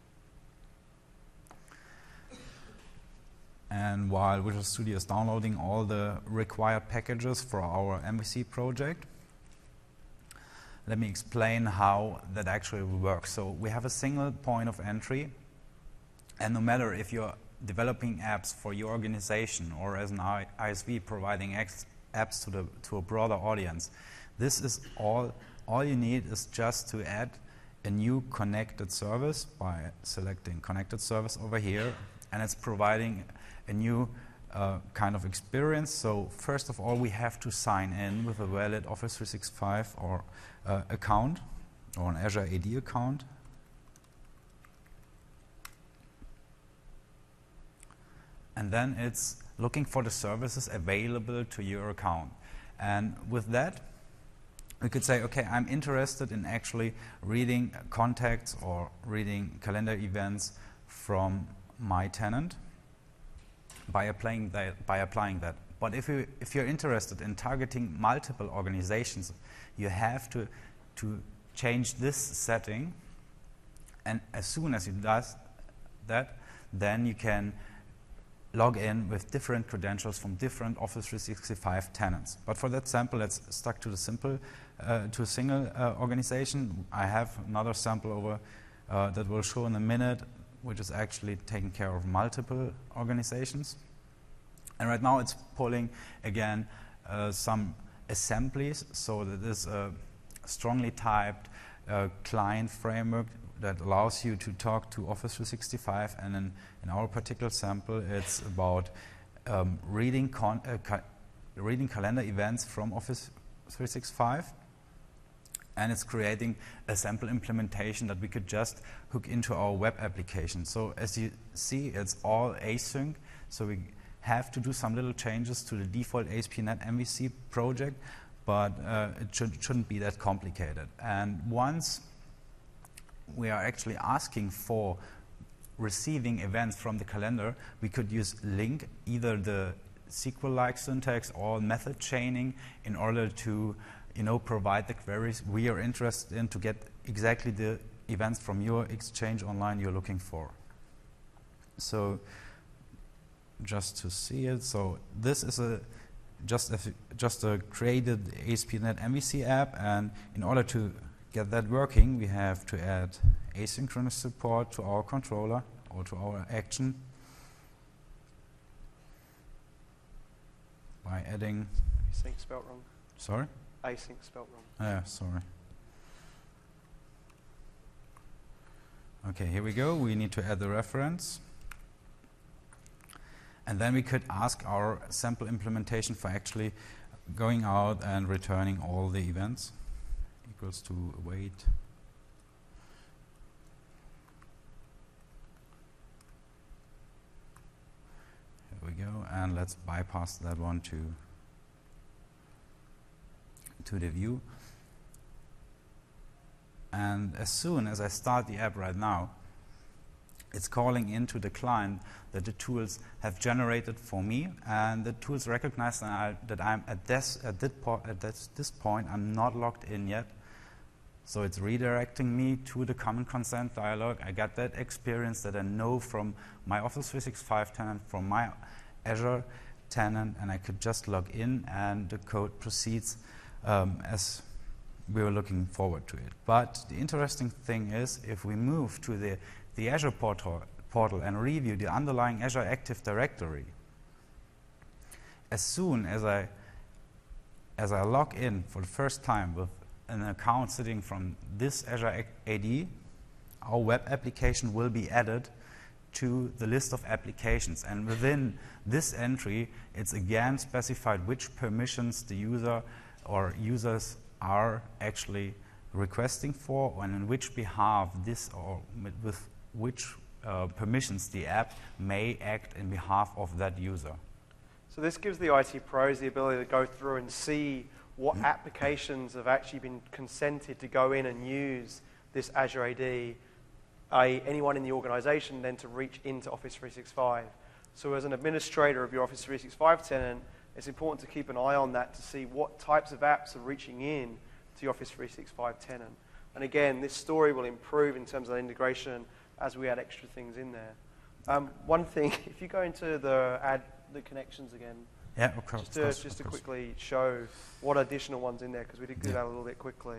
And while Visual Studio is downloading all the required packages for our M V C project, let me explain how that actually works. So we have a single point of entry, and no matter if you're developing apps for your organization or as an I S V providing apps to the to a broader audience, this is all all you need is just to add a new connected service by selecting connected service over here, and it's providing a new uh, kind of experience. So first of all, we have to sign in with a valid Office three sixty-five or uh, account or an Azure A D account. And then it's looking for the services available to your account. And with that, we could say, okay, I'm interested in actually reading contacts or reading calendar events from my tenant by applying that. By applying that. But if, you, if you're interested in targeting multiple organizations, you have to, to change this setting. And as soon as you do that, then you can log in with different credentials from different Office three sixty-five tenants. But for that sample, let's stuck to the simple, uh, to a single uh, organization. I have another sample over uh, that we'll show in a minute, which is actually taking care of multiple organizations. And right now it's pulling, again, uh, some assemblies, so that is a strongly typed uh, client framework that allows you to talk to Office three sixty-five, and in, in our particular sample, it's about um, reading, con uh, ca reading calendar events from Office three sixty-five, and it's creating a sample implementation that we could just hook into our web application. So as you see, it's all async, so we have to do some little changes to the default A S P dot net M V C project, but uh, it should, shouldn't be that complicated. And once we are actually asking for receiving events from the calendar, we could use link, either the S Q L-like syntax or method chaining, in order to you know, provide the queries we are interested in to get exactly the events from your Exchange Online you're looking for. So just to see it, so this is a just a, just a created A S P dot net M V C app, and in order to get that working, we have to add asynchronous support to our controller or to our action by adding. Async spelled wrong. Sorry? Async spelled wrong. Yeah, sorry. Okay, here we go. We need to add the reference. And then we could ask our sample implementation for actually going out and returning all the events, equals to await. Here we go, and let's bypass that one to to the view. And as soon as I start the app right now, it's calling into the client that the tools have generated for me, and the tools recognize that, I, that I'm at this at, this, po at this, this point I'm not logged in yet. So it's redirecting me to the common consent dialog. I got that experience that I know from my Office three sixty-five tenant, from my Azure tenant, and I could just log in, and the code proceeds um, as we were looking forward to it. But the interesting thing is, if we move to the, the Azure portal, portal and review the underlying Azure Active Directory, as soon as I, as I log in for the first time with an account sitting from this Azure A D, our web application will be added to the list of applications. And within this entry, it's again specified which permissions the user or users are actually requesting for, and in which behalf this, or with which uh, permissions the app may act in behalf of that user. So this gives the I T pros the ability to go through and see what mm-hmm. applications have actually been consented to go in and use this Azure A D, that is anyone in the organization then to reach into Office three sixty-five. So as an administrator of your Office three sixty-five tenant, it's important to keep an eye on that to see what types of apps are reaching in to your Office three sixty-five tenant. And again, this story will improve in terms of integration as we add extra things in there. Um, one thing, if you go into the add the connections again, yeah, of course, just to, course, just to course. quickly show what additional ones in there, because we did do yeah. that a little bit quickly.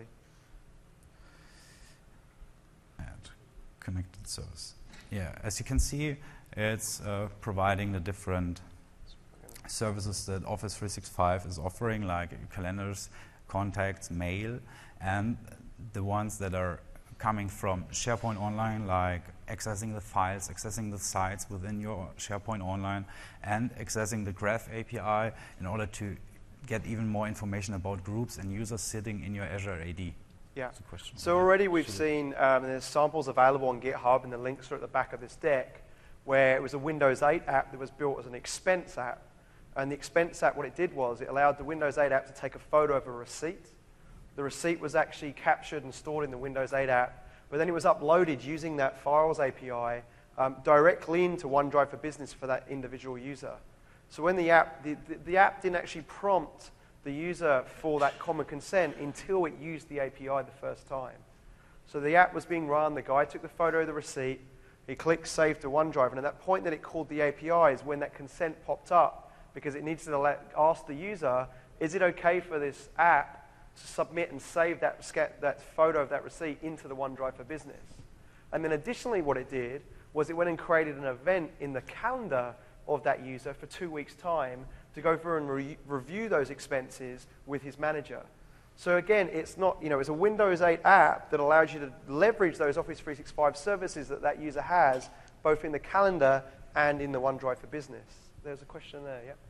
Add connected service. Yeah, as you can see, it's uh, providing the different services that Office three sixty-five is offering, like calendars, contacts, mail, and the ones that are coming from SharePoint Online, like accessing the files, accessing the sites within your SharePoint Online, and accessing the Graph A P I in order to get even more information about groups and users sitting in your Azure A D. Yeah. So already we've seen um, there's samples available on GitHub, and the links are at the back of this deck, where it was a Windows eight app that was built as an expense app. And the expense app, what it did was it allowed the Windows eight app to take a photo of a receipt. The receipt was actually captured and stored in the Windows eight app, but then it was uploaded using that Files A P I um, directly into OneDrive for Business for that individual user. So when the app, the, the, the app didn't actually prompt the user for that common consent until it used the A P I the first time. So the app was being run, the guy took the photo of the receipt, he clicked Save to OneDrive, and at that point that it called the A P I is when that consent popped up, because it needs to let, ask the user, is it okay for this app to submit and save that, that photo of that receipt into the OneDrive for Business? And then additionally what it did was it went and created an event in the calendar of that user for two weeks' time to go through and re review those expenses with his manager. So again, it's not, you know, it's a Windows eight app that allows you to leverage those Office three sixty-five services that that user has, both in the calendar and in the OneDrive for Business. There's a question there, yeah?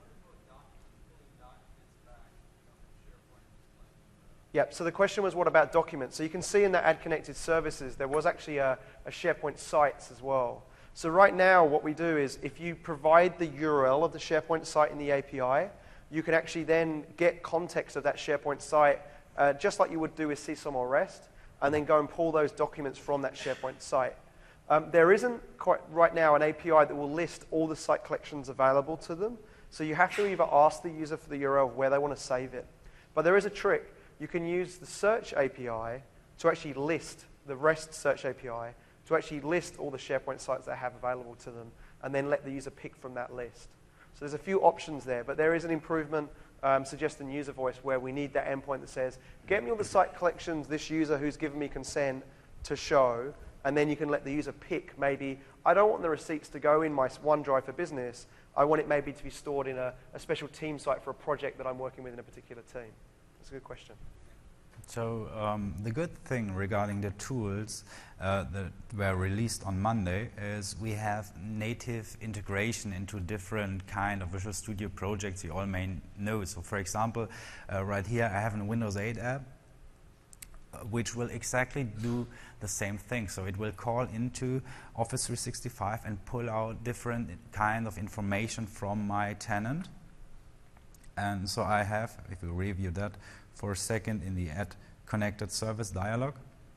Yep, so the question was, what about documents? So you can see in the Add Connected Services, there was actually a, a SharePoint Sites as well. So right now, what we do is, if you provide the U R L of the SharePoint site in the A P I, you can actually then get context of that SharePoint site, uh, just like you would do with C SOM or REST, and then go and pull those documents from that SharePoint site. Um, there isn't quite right now an A P I that will list all the site collections available to them, so you have to either ask the user for the U R L of where they want to save it. But there is a trick. You can use the search A P I to actually list, the REST search A P I, to actually list all the SharePoint sites they have available to them, and then let the user pick from that list. So there's a few options there, but there is an improvement, um, suggesting user voice, where we need that endpoint that says, get me all the site collections this user who's given me consent to show, and then you can let the user pick maybe, I don't want the receipts to go in my OneDrive for Business, I want it maybe to be stored in a, a special team site for a project that I'm working with in a particular team. That's a good question. So um, the good thing regarding the tools uh, that were released on Monday is we have native integration into different kind of Visual Studio projects you all may know. So for example, uh, right here I have a Windows eight app uh, which will exactly do the same thing. So it will call into Office three sixty-five and pull out different kind of information from my tenant. And so I have, if we review that for a second in the Add Connected Service dialog.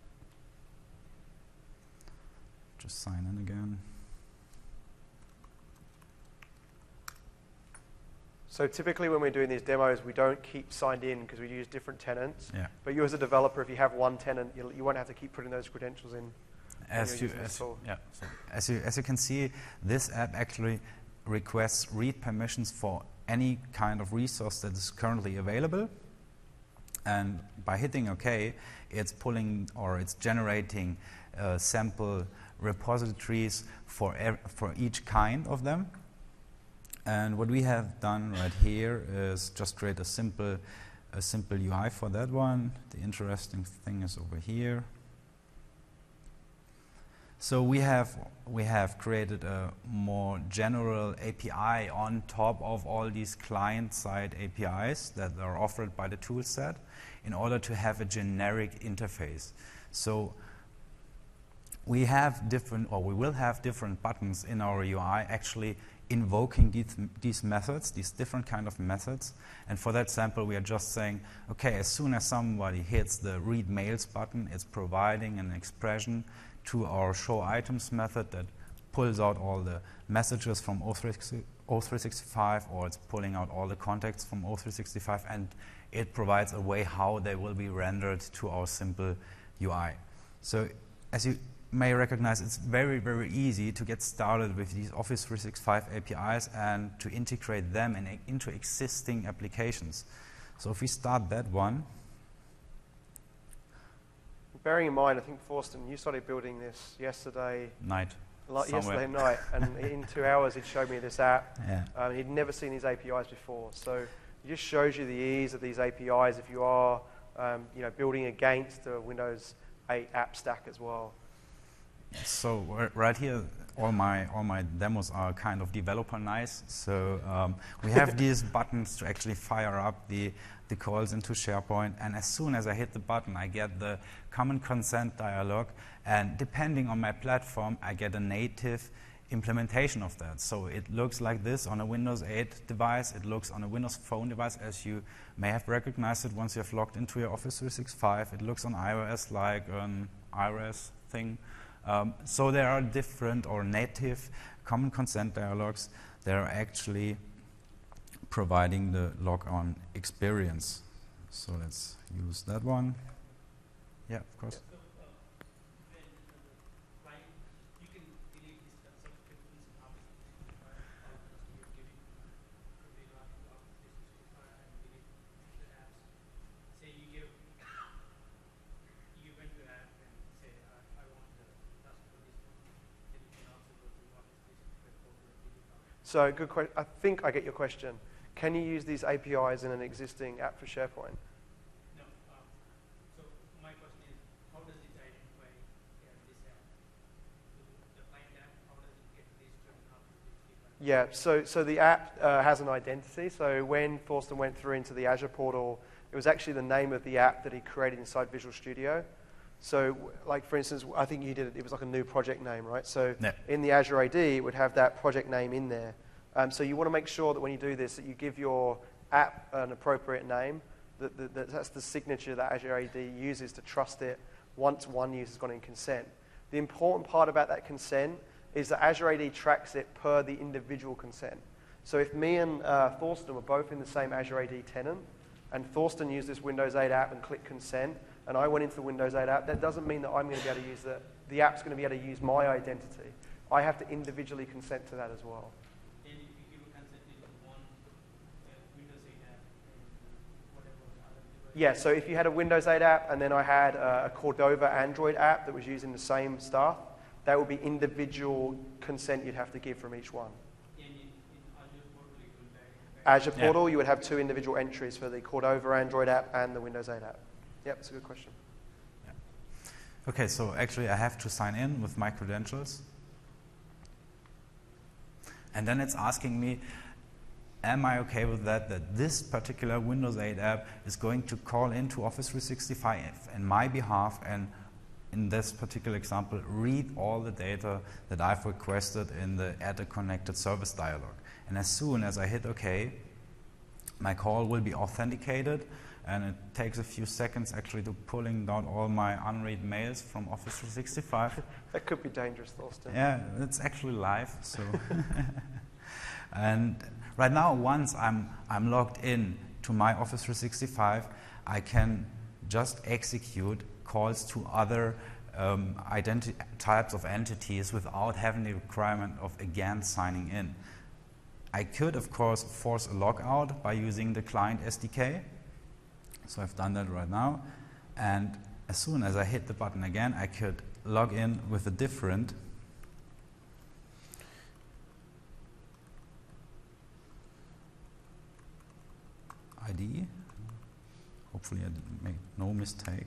Just sign in again. So typically when we're doing these demos, we don't keep signed in because we use different tenants. Yeah. But you as a developer, if you have one tenant, you'll, you won't have to keep putting those credentials in. As you, as, yeah, so as, you, as you can see, this app actually requests read permissions for any kind of resource that is currently available. And by hitting OK, it's pulling or it's generating uh, sample repositories for, er for each kind of them. And what we have done right here is just create a simple, a simple U I for that one. The interesting thing is over here. So we have, we have created a more general A P I on top of all these client-side A P Is that are offered by the toolset in order to have a generic interface. So we have different, or we will have different buttons in our U I actually invoking these, these methods, these different kind of methods. And for that sample, we are just saying, okay, as soon as somebody hits the read mails button, it's providing an expression to our show items method that pulls out all the messages from O three sixty-five, or it's pulling out all the contacts from O three sixty-five, and it provides a way how they will be rendered to our simple U I. So as you may recognize, it's very, very easy to get started with these Office three sixty-five A P Is and to integrate them in, into existing applications. So if we start that one, bearing in mind, I think, Thorsten, you started building this yesterday night. Like yesterday night, and in two hours he'd showed me this app. Yeah. Um, he'd never seen these A P Is before. So it just shows you the ease of these A P Is if you are um, you know, building against a Windows eight app stack as well. So right here, all my all my demos are kind of developer nice. So um, we have these buttons to actually fire up the the calls into SharePoint, and as soon as I hit the button, I get the common consent dialog, and depending on my platform, I get a native implementation of that. So it looks like this on a Windows eight device. It looks on a Windows Phone device, as you may have recognized it once you have logged into your Office three sixty-five. It looks on iOS like an iOS thing. Um, so there are different or native common consent dialogues that are actually providing the log-on experience. So let's use that one. Yeah, of course. So, uh, when the client, you can delete these subscriptions and obviously uh, you're giving uh, the log to Office three sixty-five and delete the apps. Say you give, you went to app and say, uh, I want the task for this one, then you can also go to Office three sixty-five folder and delete all. So good question. I think I get your question. can you use these A P Is in an existing app for SharePoint? No. Um, so my question is, how does it identify uh, this app? The, the client app, how does it get registered in Office three sixty-five? Yeah, so, so the app uh, has an identity. So when Thorsten went through into the Azure portal, it was actually the name of the app that he created inside Visual Studio. So, like for instance, I think you did it, it was like a new project name, right? So Yeah. in the Azure A D, it would have that project name in there. Um, so you want to make sure that when you do this, that you give your app an appropriate name. That, that, that that's the signature that Azure A D uses to trust it once one user's gone in consent. The important part about that consent is that Azure A D tracks it per the individual consent. So if me and uh, Thorsten were both in the same Azure A D tenant, and Thorsten used this Windows eight app and clicked consent, and I went into the Windows eight app, that doesn't mean that I'm going to be able to use the, the app's going to be able to use my identity. I have to individually consent to that as well. And if you give a consent to one uh, Windows eight app and whatever other device. Yeah, so if you had a Windows eight app and then I had a, a Cordova Android app that was using the same stuff, that would be individual consent you'd have to give from each one. And in, in Azure portal, it will back. Azure Yeah. Portal, you would have two individual entries for the Cordova Android app and the Windows eight app. Yep, that's a good question. Okay, so actually I have to sign in with my credentials. And then it's asking me, am I okay with that, that this particular Windows eight app is going to call into Office three sixty-five in my behalf and in this particular example, read all the data that I've requested in the Add a Connected Service dialog. And as soon as I hit OK, my call will be authenticated, and it takes a few seconds actually to pulling down all my unread mails from Office three sixty-five. That could be dangerous, Thorsten. Yeah, it's actually live. So, and right now, once I'm I'm logged in to my Office three sixty-five, I can just execute calls to other um, identi- types of entities without having the requirement of again signing in. I could, of course, force a logout by using the client S D K. So I've done that right now. And as soon as I hit the button again, I could log in with a different I D. Hopefully I didn't make no mistake.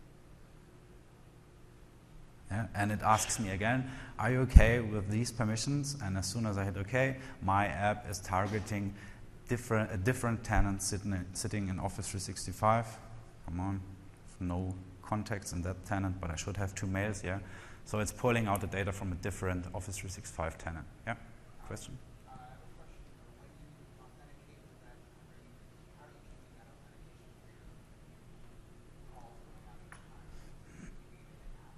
Yeah, and it asks me again, are you okay with these permissions? And as soon as I hit OK, my app is targeting different, a different tenant sitting in, sitting in Office three sixty-five. Come on, no contacts in that tenant, but I should have two mails, yeah. So it's pulling out the data from a different Office three sixty-five tenant. Yeah, question? Uh, I have a question. When you authenticate with that, are you, how are you keeping that authentication for your calls going out each time? Do you leave it in-house?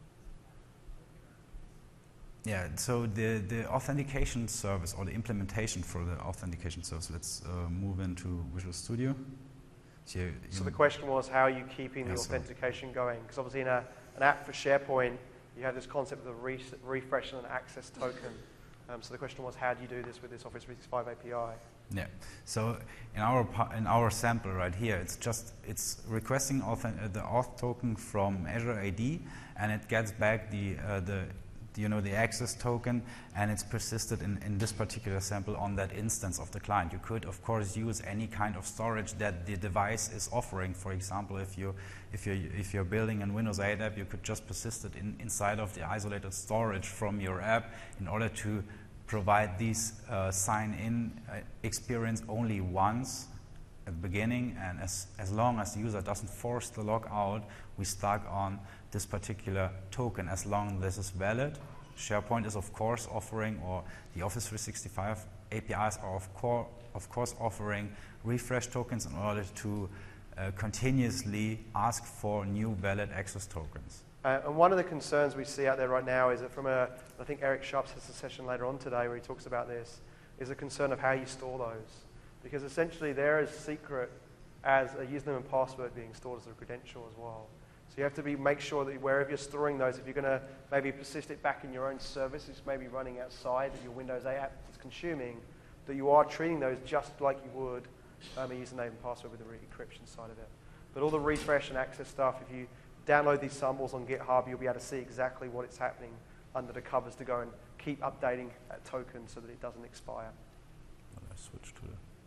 Yeah, so the, the authentication service or the implementation for the authentication service, let's uh, move into Visual Studio. So, you, So the question was, how are you keeping Yeah, the sorry. authentication going? Because obviously in a, an app for SharePoint, you have this concept of re- refresh and an access token. Um, so the question was, how do you do this with this Office three sixty-five A P I? Yeah. So in our pa- in our sample right here, it's just it's requesting auth- uh, the auth token from Azure A D, and it gets back the uh, the you know the access token, and it's persisted in, in this particular sample on that instance of the client. You could of course use any kind of storage that the device is offering. For example, if you if you if you're building a Windows eight app, you could just persist it in, inside of the isolated storage from your app in order to provide these uh, sign-in uh, experience only once at the beginning, and as, as long as the user doesn't force the logout, we stuck on this particular token as long as this is valid. SharePoint is of course offering, or the Office three sixty-five A P Is are of, cor- of course offering refresh tokens in order to uh, continuously ask for new valid access tokens. Uh, and one of the concerns we see out there right now is that from a, I think Eric Sharps has a session later on today where he talks about this, is a concern of how you store those. Because essentially they're as secret as a username and password being stored as a credential as well. So you have to be make sure that wherever you're storing those, if you're going to maybe persist it back in your own services, maybe running outside that your Windows eight app is consuming, that you are treating those just like you would um, a username and password with the re-encryption side of it. But all the refresh and access stuff, if you download these samples on GitHub, you'll be able to see exactly what is happening under the covers to go and keep updating that token so that it doesn't expire. Well, I switch to the Yeah,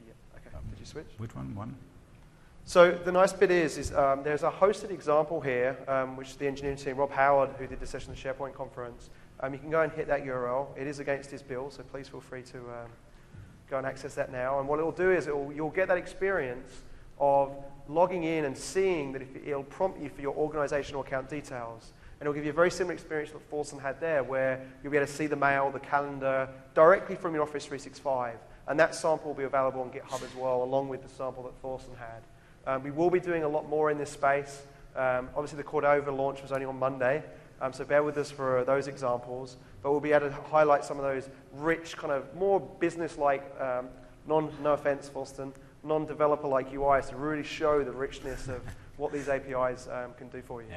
Okay, did you switch? Which one? One? So the nice bit is, is um, there's a hosted example here, um, which the engineering team, Rob Howard, who did the session at the SharePoint conference, um, you can go and hit that U R L. It is against his bill, so please feel free to um, go and access that now. And what it will do is it will, you'll get that experience of logging in and seeing that if it'll prompt you for your organizational account details. And it'll give you a very similar experience that Thorsten had there, where you'll be able to see the mail, the calendar, directly from your Office three sixty-five. And that sample will be available on GitHub as well, along with the sample that Thorsten had. Um, we will be doing a lot more in this space. Um, obviously, the Cordova launch was only on Monday, um, so bear with us for those examples. But we'll be able to highlight some of those rich, kind of more business-like, um, non, no offense, Thorsten, non-developer-like U Is to really show the richness of what these A P Is um, can do for you. Yeah.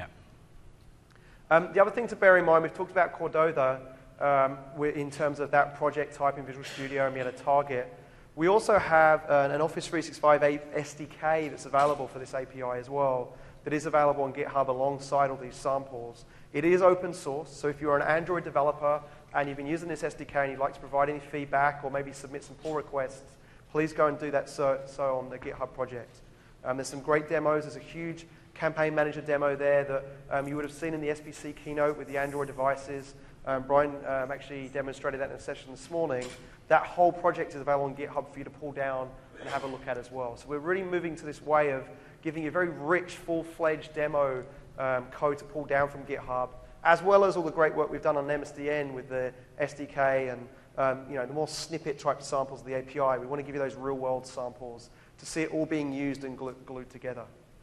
Um, the other thing to bear in mind, we've talked about Cordova um, in terms of that project type in Visual Studio, and we had a target. We also have an, an Office three sixty-five S D K that's available for this A P I as well, that is available on GitHub alongside all these samples. It is open source, so if you're an Android developer and you've been using this S D K and you'd like to provide any feedback or maybe submit some pull requests, please go and do that so, so on the GitHub project. Um, there's some great demos. There's a huge campaign manager demo there that um, you would have seen in the S B C keynote with the Android devices. Um, Brian um, actually demonstrated that in a session this morning. That whole project is available on GitHub for you to pull down and have a look at as well. So we're really moving to this way of giving you a very rich, full-fledged demo um, code to pull down from GitHub, as well as all the great work we've done on M S D N with the S D K and um, you know, the more snippet-type samples of the A P I. We want to give you those real-world samples to see it all being used and glu glued together.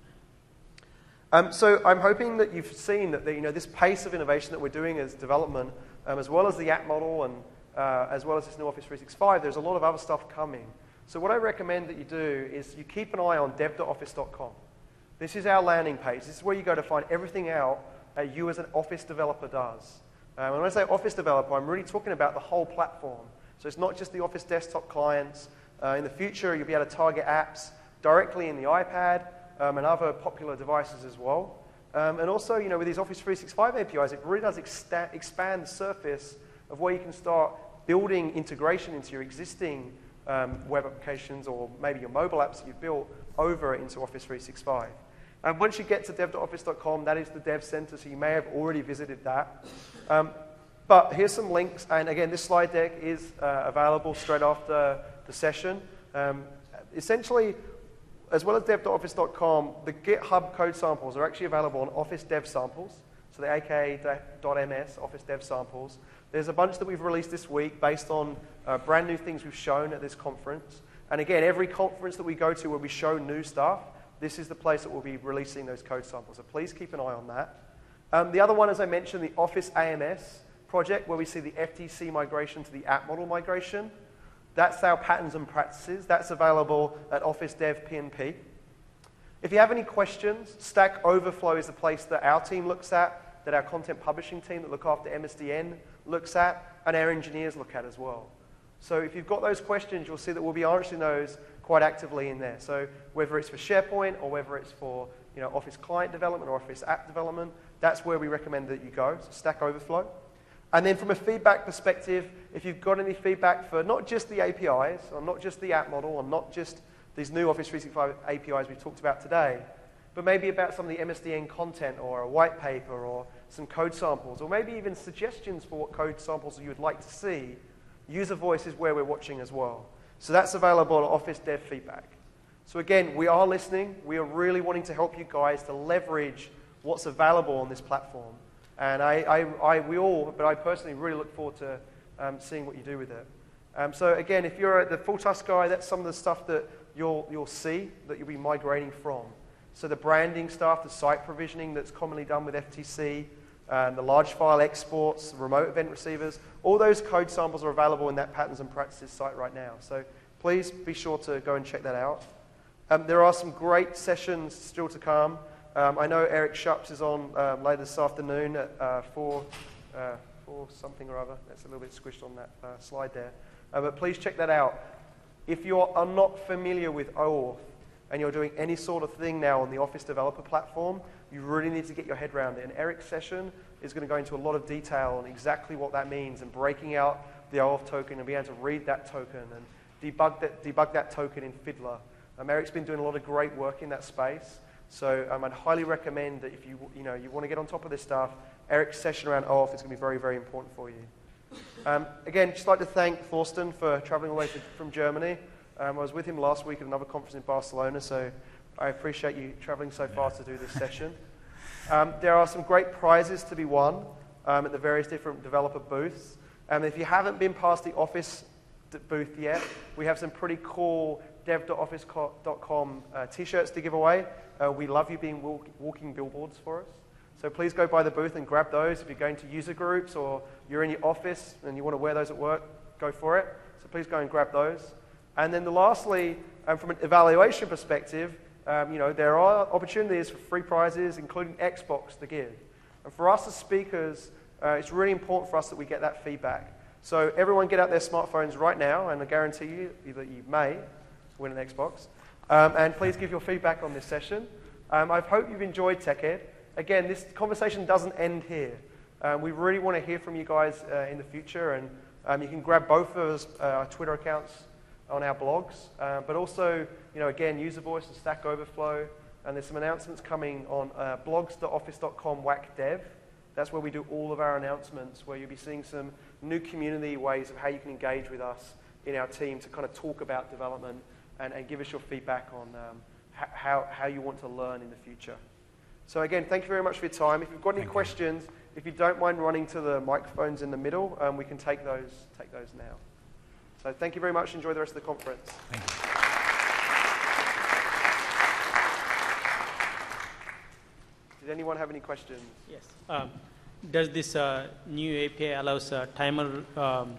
Um, so I'm hoping that you've seen that the, you know, this pace of innovation that we're doing as development, um, as well as the app model and uh, as well as this new Office three sixty-five, there's a lot of other stuff coming. So what I recommend that you do is you keep an eye on dev dot office dot com. This is our landing page. This is where you go to find everything out that you as an Office developer does. Um, when I say Office developer, I'm really talking about the whole platform. So it's not just the Office desktop clients. Uh, in the future, you'll be able to target apps directly in the iPad um, and other popular devices as well. Um, and also, you know, with these Office three sixty-five A P Is, it really does expand the surface of where you can start building integration into your existing um, web applications or maybe your mobile apps that you've built over into Office three sixty-five. And once you get to dev dot office dot com, that is the Dev Center, so you may have already visited that. Um, but here's some links, and again, this slide deck is uh, available straight after the session. Um, essentially, as well as dev dot office dot com, the GitHub code samples are actually available on Office Dev Samples, so the A K A .ms, Office Dev Samples. There's a bunch that we've released this week based on uh, brand new things we've shown at this conference. And again, every conference that we go to where we show new stuff, this is the place that we'll be releasing those code samples. So please keep an eye on that. Um, the other one, as I mentioned, the Office A M S project, where we see the F T C migration to the app model migration. That's our patterns and practices. That's available at Office Dev P N P. If you have any questions, Stack Overflow is the place that our team looks at, that our content publishing team that look after M S D N looks at, and our engineers look at as well. So if you've got those questions, you'll see that we'll be answering those quite actively in there. So whether it's for SharePoint or whether it's for you know, Office client development or Office app development, that's where we recommend that you go, so Stack Overflow. And then from a feedback perspective, if you've got any feedback for not just the A P Is, or not just the app model, or not just these new Office three sixty-five A P Is we've talked about today, but maybe about some of the M S D N content or a white paper or some code samples, or maybe even suggestions for what code samples you would like to see, user voice is where we're watching as well. So that's available on Office Dev Feedback. So again, we are listening. We are really wanting to help you guys to leverage what's available on this platform. And I, I, I we all, but I personally really look forward to um, seeing what you do with it. Um, so again, if you're at the Full Task Guide, that's some of the stuff that you'll, you'll see that you'll be migrating from. So the branding stuff, the site provisioning that's commonly done with F T C, um, the large file exports, the remote event receivers, all those code samples are available in that Patterns and Practices site right now. So please be sure to go and check that out. Um, there are some great sessions still to come. Um, I know Eric Schups is on um, later this afternoon at uh, four, uh, four something or other. That's a little bit squished on that uh, slide there. Uh, but please check that out. If you are not familiar with OAuth and you're doing any sort of thing now on the Office developer platform, you really need to get your head around it. And Eric's session is going to go into a lot of detail on exactly what that means and breaking out the OAuth token and being able to read that token and debug that, debug that token in Fiddler. Um, Eric's been doing a lot of great work in that space. So um, I'd highly recommend that if you, you, know, you want to get on top of this stuff, Eric's session around O Auth is going to be very, very important for you. Um, again, just like to thank Thorsten for traveling away to, from Germany. Um, I was with him last week at another conference in Barcelona, so I appreciate you traveling so far to do this session. Um, there are some great prizes to be won um, at the various different developer booths. Um, if you haven't been past the Office booth yet, we have some pretty cool dev dot office dot com uh, t-shirts to give away. Uh, we love you being walk walking billboards for us. So please go by the booth and grab those. If you're going to user groups or you're in your office and you want to wear those at work, go for it. So please go and grab those. And then the lastly, um, from an evaluation perspective, um, you know, there are opportunities for free prizes, including Xbox, to give. And for us as speakers, uh, it's really important for us that we get that feedback. So everyone get out their smartphones right now, and I guarantee you that you may win an Xbox. Um, and please give your feedback on this session. Um, I hope you've enjoyed TechEd. Again, this conversation doesn't end here. Um, we really want to hear from you guys uh, in the future, and um, you can grab both of us, uh, our Twitter accounts on our blogs, uh, but also, you know, again, User Voice and Stack Overflow, and there's some announcements coming on uh, blogs dot office dot com whack dev. That's where we do all of our announcements, where you'll be seeing some new community ways of how you can engage with us in our team to kind of talk about development and, and give us your feedback on um, how, how you want to learn in the future. So again, thank you very much for your time. If you've got any Thank questions, you. if you don't mind running to the microphones in the middle, um, we can take those, take those now. So thank you very much. Enjoy the rest of the conference. Thank you. Did anyone have any questions? Yes. Um, does this uh, new A P I allows uh, timer, um,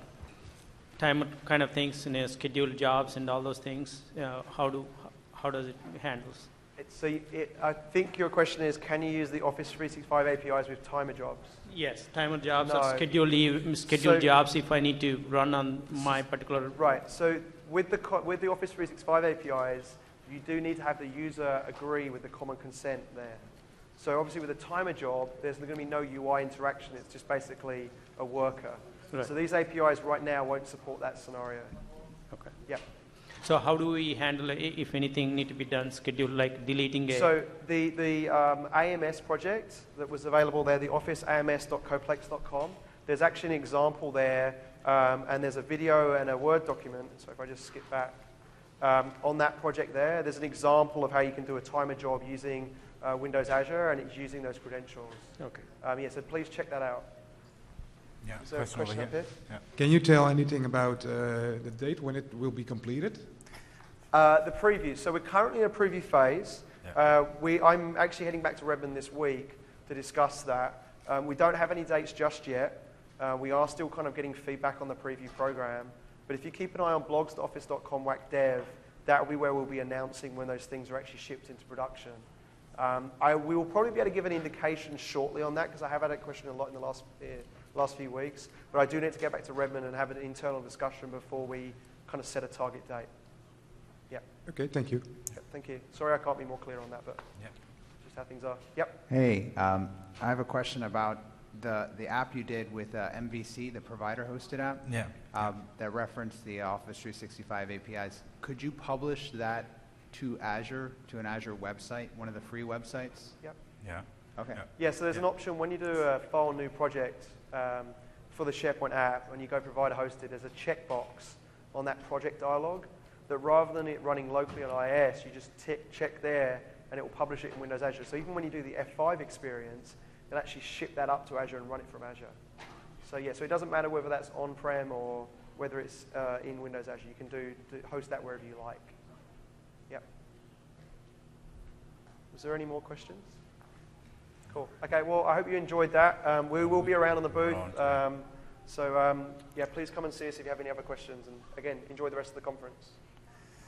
timer kind of things, you know, schedule jobs and all those things? Uh, how do how does it handles? It, so it, I think your question is, can you use the Office three sixty-five A P Is with timer jobs? Yes, timer jobs No. or schedule leave, schedule So- jobs if I need to run on my particular. Right. So with the co with the Office three sixty-five A P Is, you do need to have the user agree with the common consent there. So obviously with a timer job, there's going to be no U I interaction. It's just basically a worker. Right. So these A P Is right now won't support that scenario. Okay. Yeah. So how do we handle it if anything need to be done? Schedule like deleting a. So the, the um, A M S project that was available there, the office A M S dot coplex dot com, there's actually an example there, um, and there's a video and a Word document. So if I just skip back, um, on that project there, there's an example of how you can do a timer job using uh, Windows Azure, and it's using those credentials. Okay. Um, yeah, so please check that out. Yeah, Is there a question over question here. up here? Yeah. Can you tell anything about uh, the date when it will be completed? Uh, the preview. So we're currently in a preview phase. Yeah. Uh, we, I'm actually heading back to Redmond this week to discuss that. Um, we don't have any dates just yet. Uh, we are still kind of getting feedback on the preview program. But if you keep an eye on blogs dot office dot com whack dev, that will be where we'll be announcing when those things are actually shipped into production. Um, I, we will probably be able to give an indication shortly on that, because I have had that question a lot in the last, uh, last few weeks. But I do need to get back to Redmond and have an internal discussion before we kind of set a target date. Yeah. Okay, thank you. Yeah, thank you. Sorry I can't be more clear on that, but Yeah. just how things are. Yep. Hey, um, I have a question about the, the app you did with uh, M V C, the provider-hosted app, Yeah. um, that referenced the Office three sixty-five A P Is. Could you publish that to Azure, to an Azure website, one of the free websites? Yep. Yeah. Okay. Yeah. Yeah, so there's an Yeah. option when you do a file new project um, for the SharePoint app, when you go provider hosted, there's a checkbox on that project dialog that rather than it running locally on I I S, you just tick, check there and it will publish it in Windows Azure. So even when you do the F five experience, it'll actually ship that up to Azure and run it from Azure. So yeah, so it doesn't matter whether that's on-prem or whether it's uh, in Windows Azure. You can do, do host that wherever you like. Yep. Was there any more questions? Cool. Okay, well, I hope you enjoyed that. Um, we will be around on the booth. Um, so um, yeah, please come and see us if you have any other questions. And again, enjoy the rest of the conference.